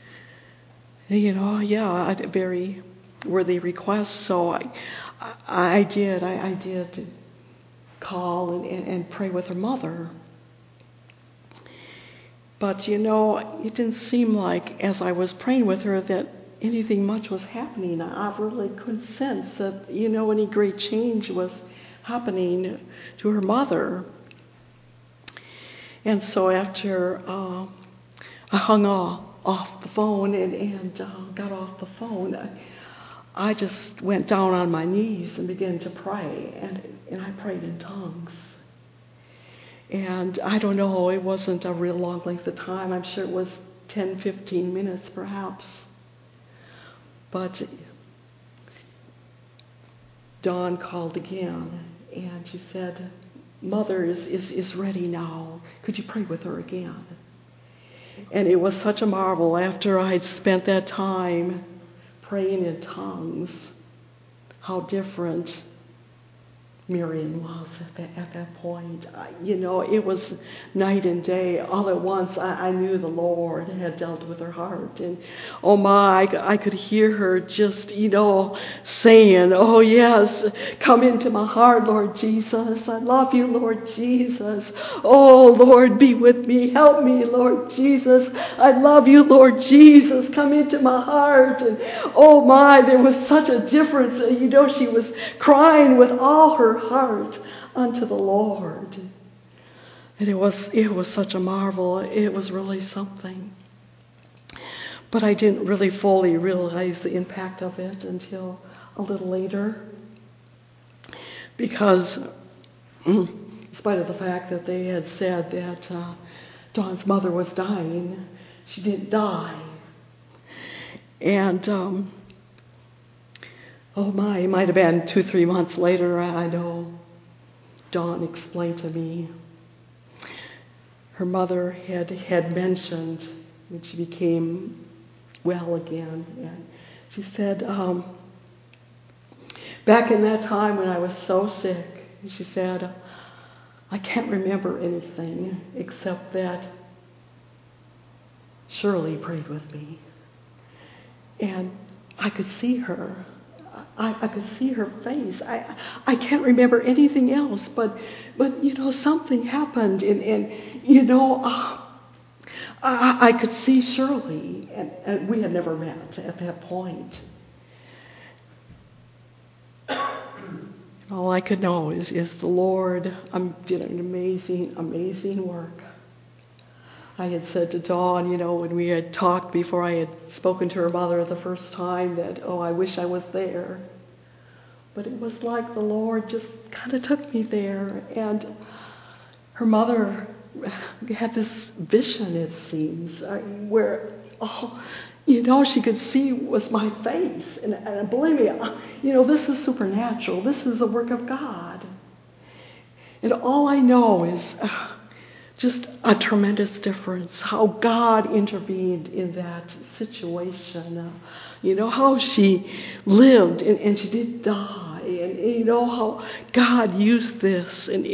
a very worthy request. So I did call and pray with her mother. But, it didn't seem like as I was praying with her that anything much was happening. I really couldn't sense that, any great change was happening to her mother. And so after I hung off the phone and got off the phone, I just went down on my knees and began to pray, and I prayed in tongues. And I don't know, it wasn't a real long length of time. I'm sure it was 10, 15 minutes perhaps. But Dawn called again, and she said, "Mother is ready now. Could you pray with her again?" And it was such a marvel after I'd spent that time praying in tongues, how different Miriam was at that point. It was night and day. All at once, I knew the Lord had dealt with her heart. And, oh my, I could hear her just, saying, oh yes, come into my heart, Lord Jesus. I love you, Lord Jesus. Oh, Lord, be with me. Help me, Lord Jesus. I love you, Lord Jesus. Come into my heart. And, oh my, there was such a difference. She was crying with all her heart unto the Lord. And it was such a marvel. It was really something. But I didn't really fully realize the impact of it until a little later. Because in spite of the fact that they had said that Dawn's mother was dying, she didn't die. And oh my, it might have been 2-3 months later, I know, Dawn explained to me, her mother had mentioned when she became well again, and she said, back in that time when I was so sick, she said, I can't remember anything except that Shirley prayed with me. And I could see her. I could see her face. I can't remember anything else, but something happened, and I could see Shirley, and we had never met at that point. All I could know is the Lord did an amazing work. I had said to Dawn, when we had talked before I had spoken to her mother the first time, that, I wish I was there. But it was like the Lord just kind of took me there. And her mother had this vision, it seems, where, she could see was my face. And believe me, this is supernatural. This is the work of God. And all I know is just a tremendous difference, how God intervened in that situation. How she lived and she did die. And how God used this. And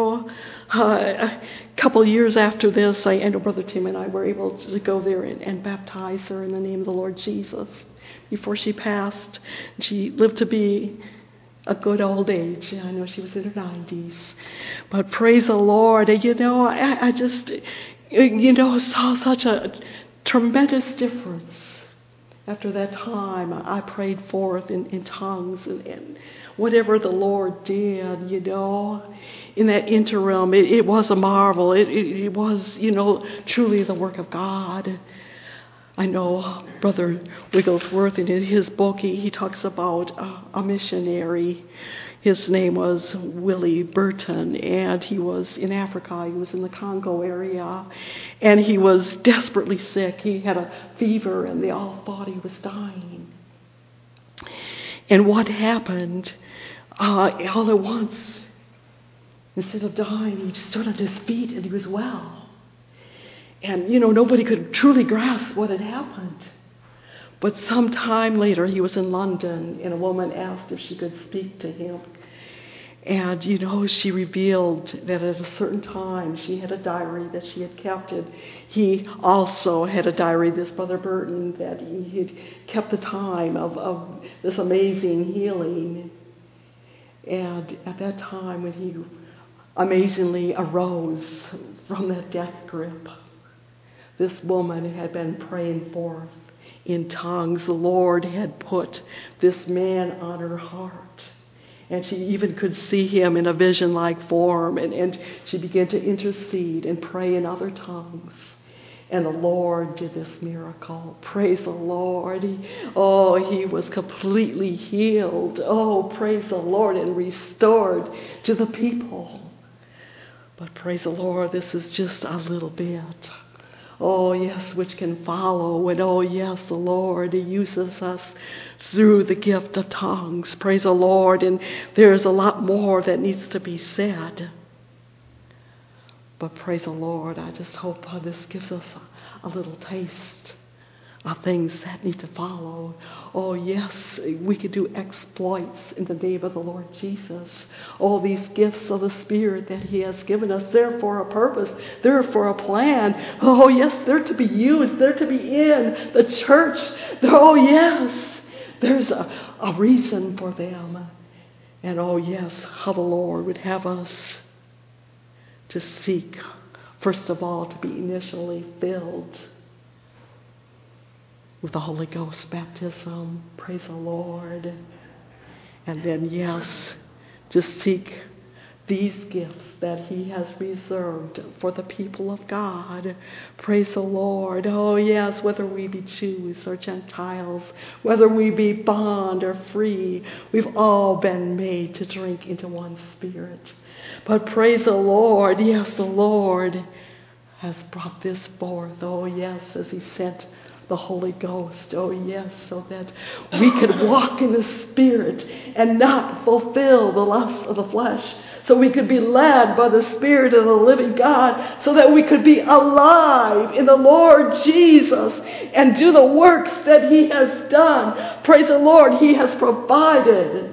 a couple years after this, I know Brother Tim and I were able to go there and baptize her in the name of the Lord Jesus before she passed. She lived to be a good old age. I know she was in her 90s. But praise the Lord. I just, saw such a tremendous difference. After that time, I prayed forth in tongues and whatever the Lord did, in that interim, it was a marvel. It was, truly the work of God. I know Brother Wigglesworth in his book, he talks about a missionary. His name was Willie Burton, and he was in Africa. He was in the Congo area, and he was desperately sick. He had a fever, and they all thought he was dying. And what happened, all at once, instead of dying, he just stood on his feet, and he was well. And, nobody could truly grasp what had happened. But some time later, he was in London, and a woman asked if she could speak to him. And, she revealed that at a certain time, she had a diary that she had kept. And he also had a diary, this Brother Burton, that he had kept the time of this amazing healing. And at that time, when he amazingly arose from that death grip, this woman had been praying forth in tongues. The Lord had put this man on her heart. And she even could see him in a vision-like form. And she began to intercede and pray in other tongues. And the Lord did this miracle. Praise the Lord. He was completely healed. Oh, praise the Lord, and restored to the people. But praise the Lord, this is just a little bit. Oh, yes, which can follow. And oh, yes, the Lord uses us through the gift of tongues. Praise the Lord. And there's a lot more that needs to be said. But praise the Lord, I just hope this gives us a little taste things that need to follow. Oh, yes, we could do exploits in the name of the Lord Jesus. All these gifts of the Spirit that He has given us, they're for a purpose. They're for a plan. Oh, yes, they're to be used. They're to be in the church. Oh, yes, there's a reason for them. And oh, yes, how the Lord would have us to seek, first of all, to be initially filled with the Holy Ghost baptism. Praise the Lord. And then, yes, to seek these gifts that He has reserved for the people of God. Praise the Lord. Oh, yes, whether we be Jews or Gentiles, whether we be bond or free, we've all been made to drink into one Spirit. But praise the Lord. Yes, the Lord has brought this forth. Oh, yes, as He sent the Holy Ghost. Oh, yes, so that we could walk in the Spirit and not fulfill the lusts of the flesh. So we could be led by the Spirit of the living God, so that we could be alive in the Lord Jesus and do the works that He has done. Praise the Lord, He has provided.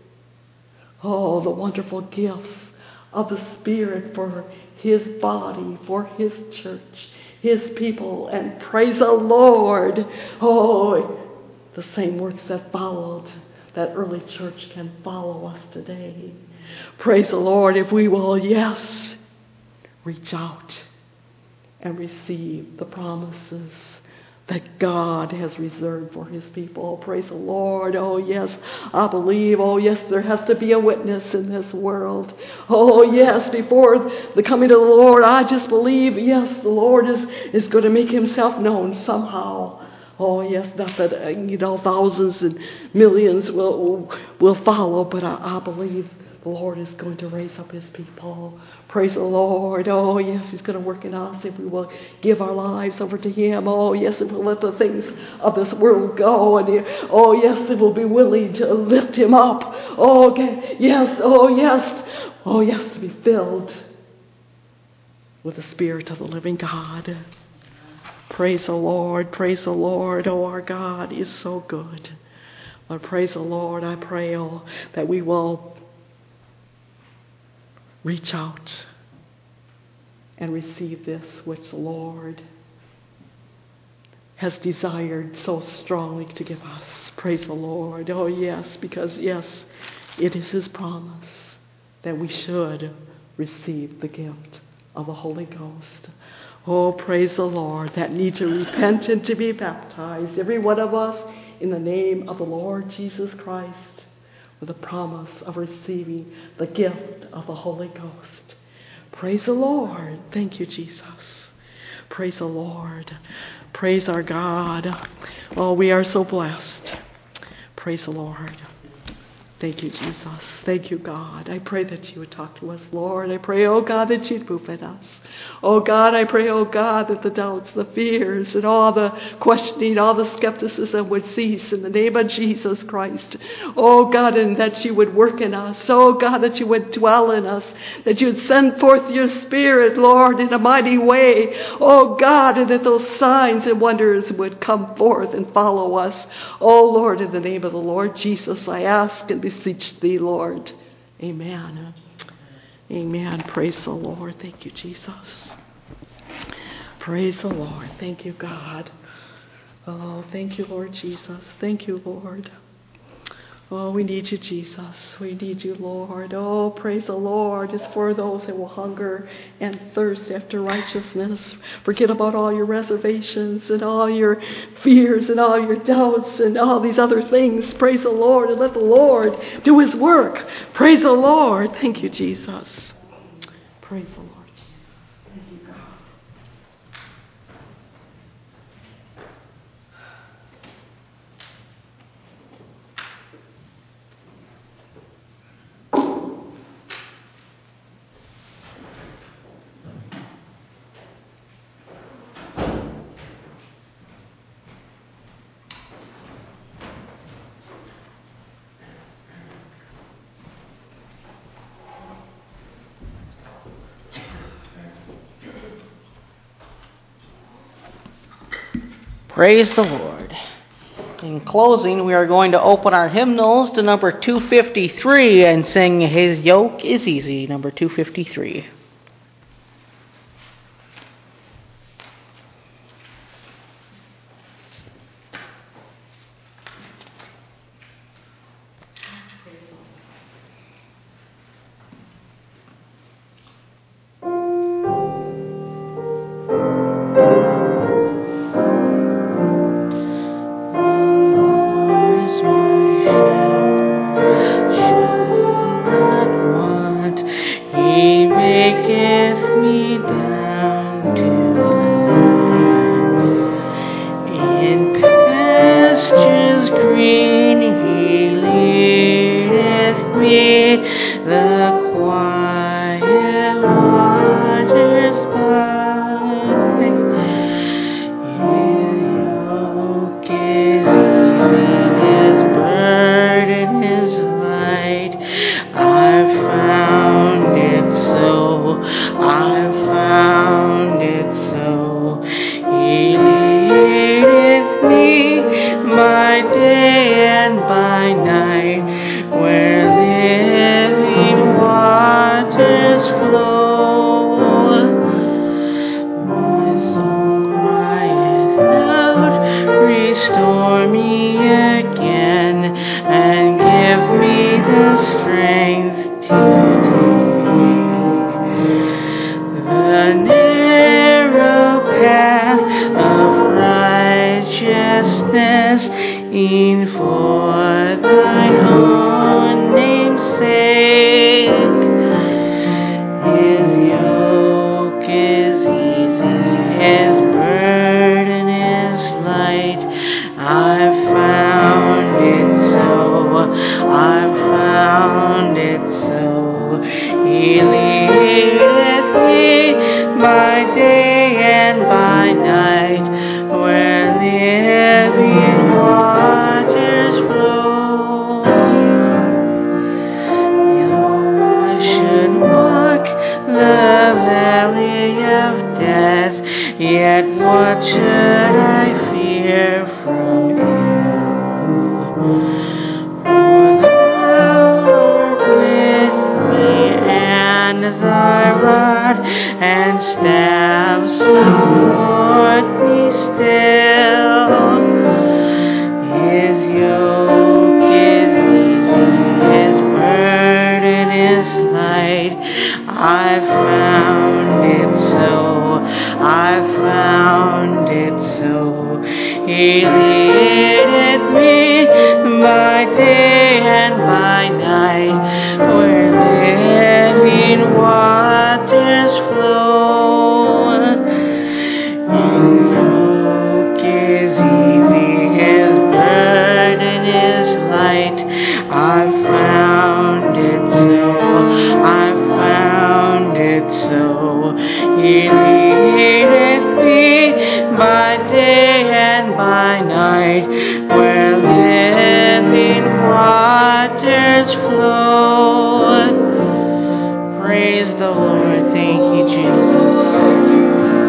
Oh, the wonderful gifts of the Spirit for His body, for His church, His people, and praise the Lord. Oh, the same works that followed that early church can follow us today. Praise the Lord, if we will, yes, reach out and receive the promises that God has reserved for His people. Praise the Lord. Oh, yes, I believe. Oh, yes, there has to be a witness in this world. Oh, yes, before the coming of the Lord, I just believe, yes, the Lord is going to make Himself known somehow. Oh, yes, not that, thousands and millions will follow, but I believe the Lord is going to raise up His people. Praise the Lord. Oh, yes, He's going to work in us if we will give our lives over to Him. Oh, yes, if we'll let the things of this world go. And oh, yes, if we'll be willing to lift Him up. Oh, okay. Yes, oh, yes. Oh, yes, to be filled with the Spirit of the living God. Praise the Lord. Praise the Lord. Oh, our God is so good. Lord, praise the Lord. I pray, oh, that we will reach out and receive this which the Lord has desired so strongly to give us. Praise the Lord. Oh, yes, because, yes, it is His promise that we should receive the gift of the Holy Ghost. Oh, praise the Lord, that need to repent and to be baptized, every one of us, in the name of the Lord Jesus Christ, with the promise of receiving the gift of the Holy Ghost. Praise the Lord. Thank you, Jesus. Praise the Lord. Praise our God. Oh, we are so blessed. Praise the Lord. Thank you, Jesus. Thank you, God. I pray that you would talk to us, Lord. I pray, oh God, that you'd move in us. Oh God, I pray, oh God, that the doubts, the fears, and all the questioning, all the skepticism would cease in the name of Jesus Christ. Oh God, and that you would work in us. Oh God, that you would dwell in us, that you would send forth your Spirit, Lord, in a mighty way. Oh God, and that those signs and wonders would come forth and follow us. Oh Lord, in the name of the Lord Jesus, I ask and beseech thee, Lord. Amen. Amen. Praise the Lord. Thank you, Jesus. Praise the Lord. Thank you, God. Oh, thank you, Lord Jesus. Thank you, Lord. Oh, we need you, Jesus. We need you, Lord. Oh, praise the Lord. It's for those that will hunger and thirst after righteousness. Forget about all your reservations and all your fears and all your doubts and all these other things. Praise the Lord and let the Lord do His work. Praise the Lord. Thank you, Jesus. Praise the Lord. Thank you, God. Praise the Lord. In closing, we are going to open our hymnals to number 253 and sing His Yoke is Easy, number 253.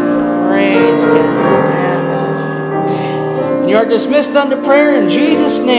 Dismissed unto prayer in Jesus' name.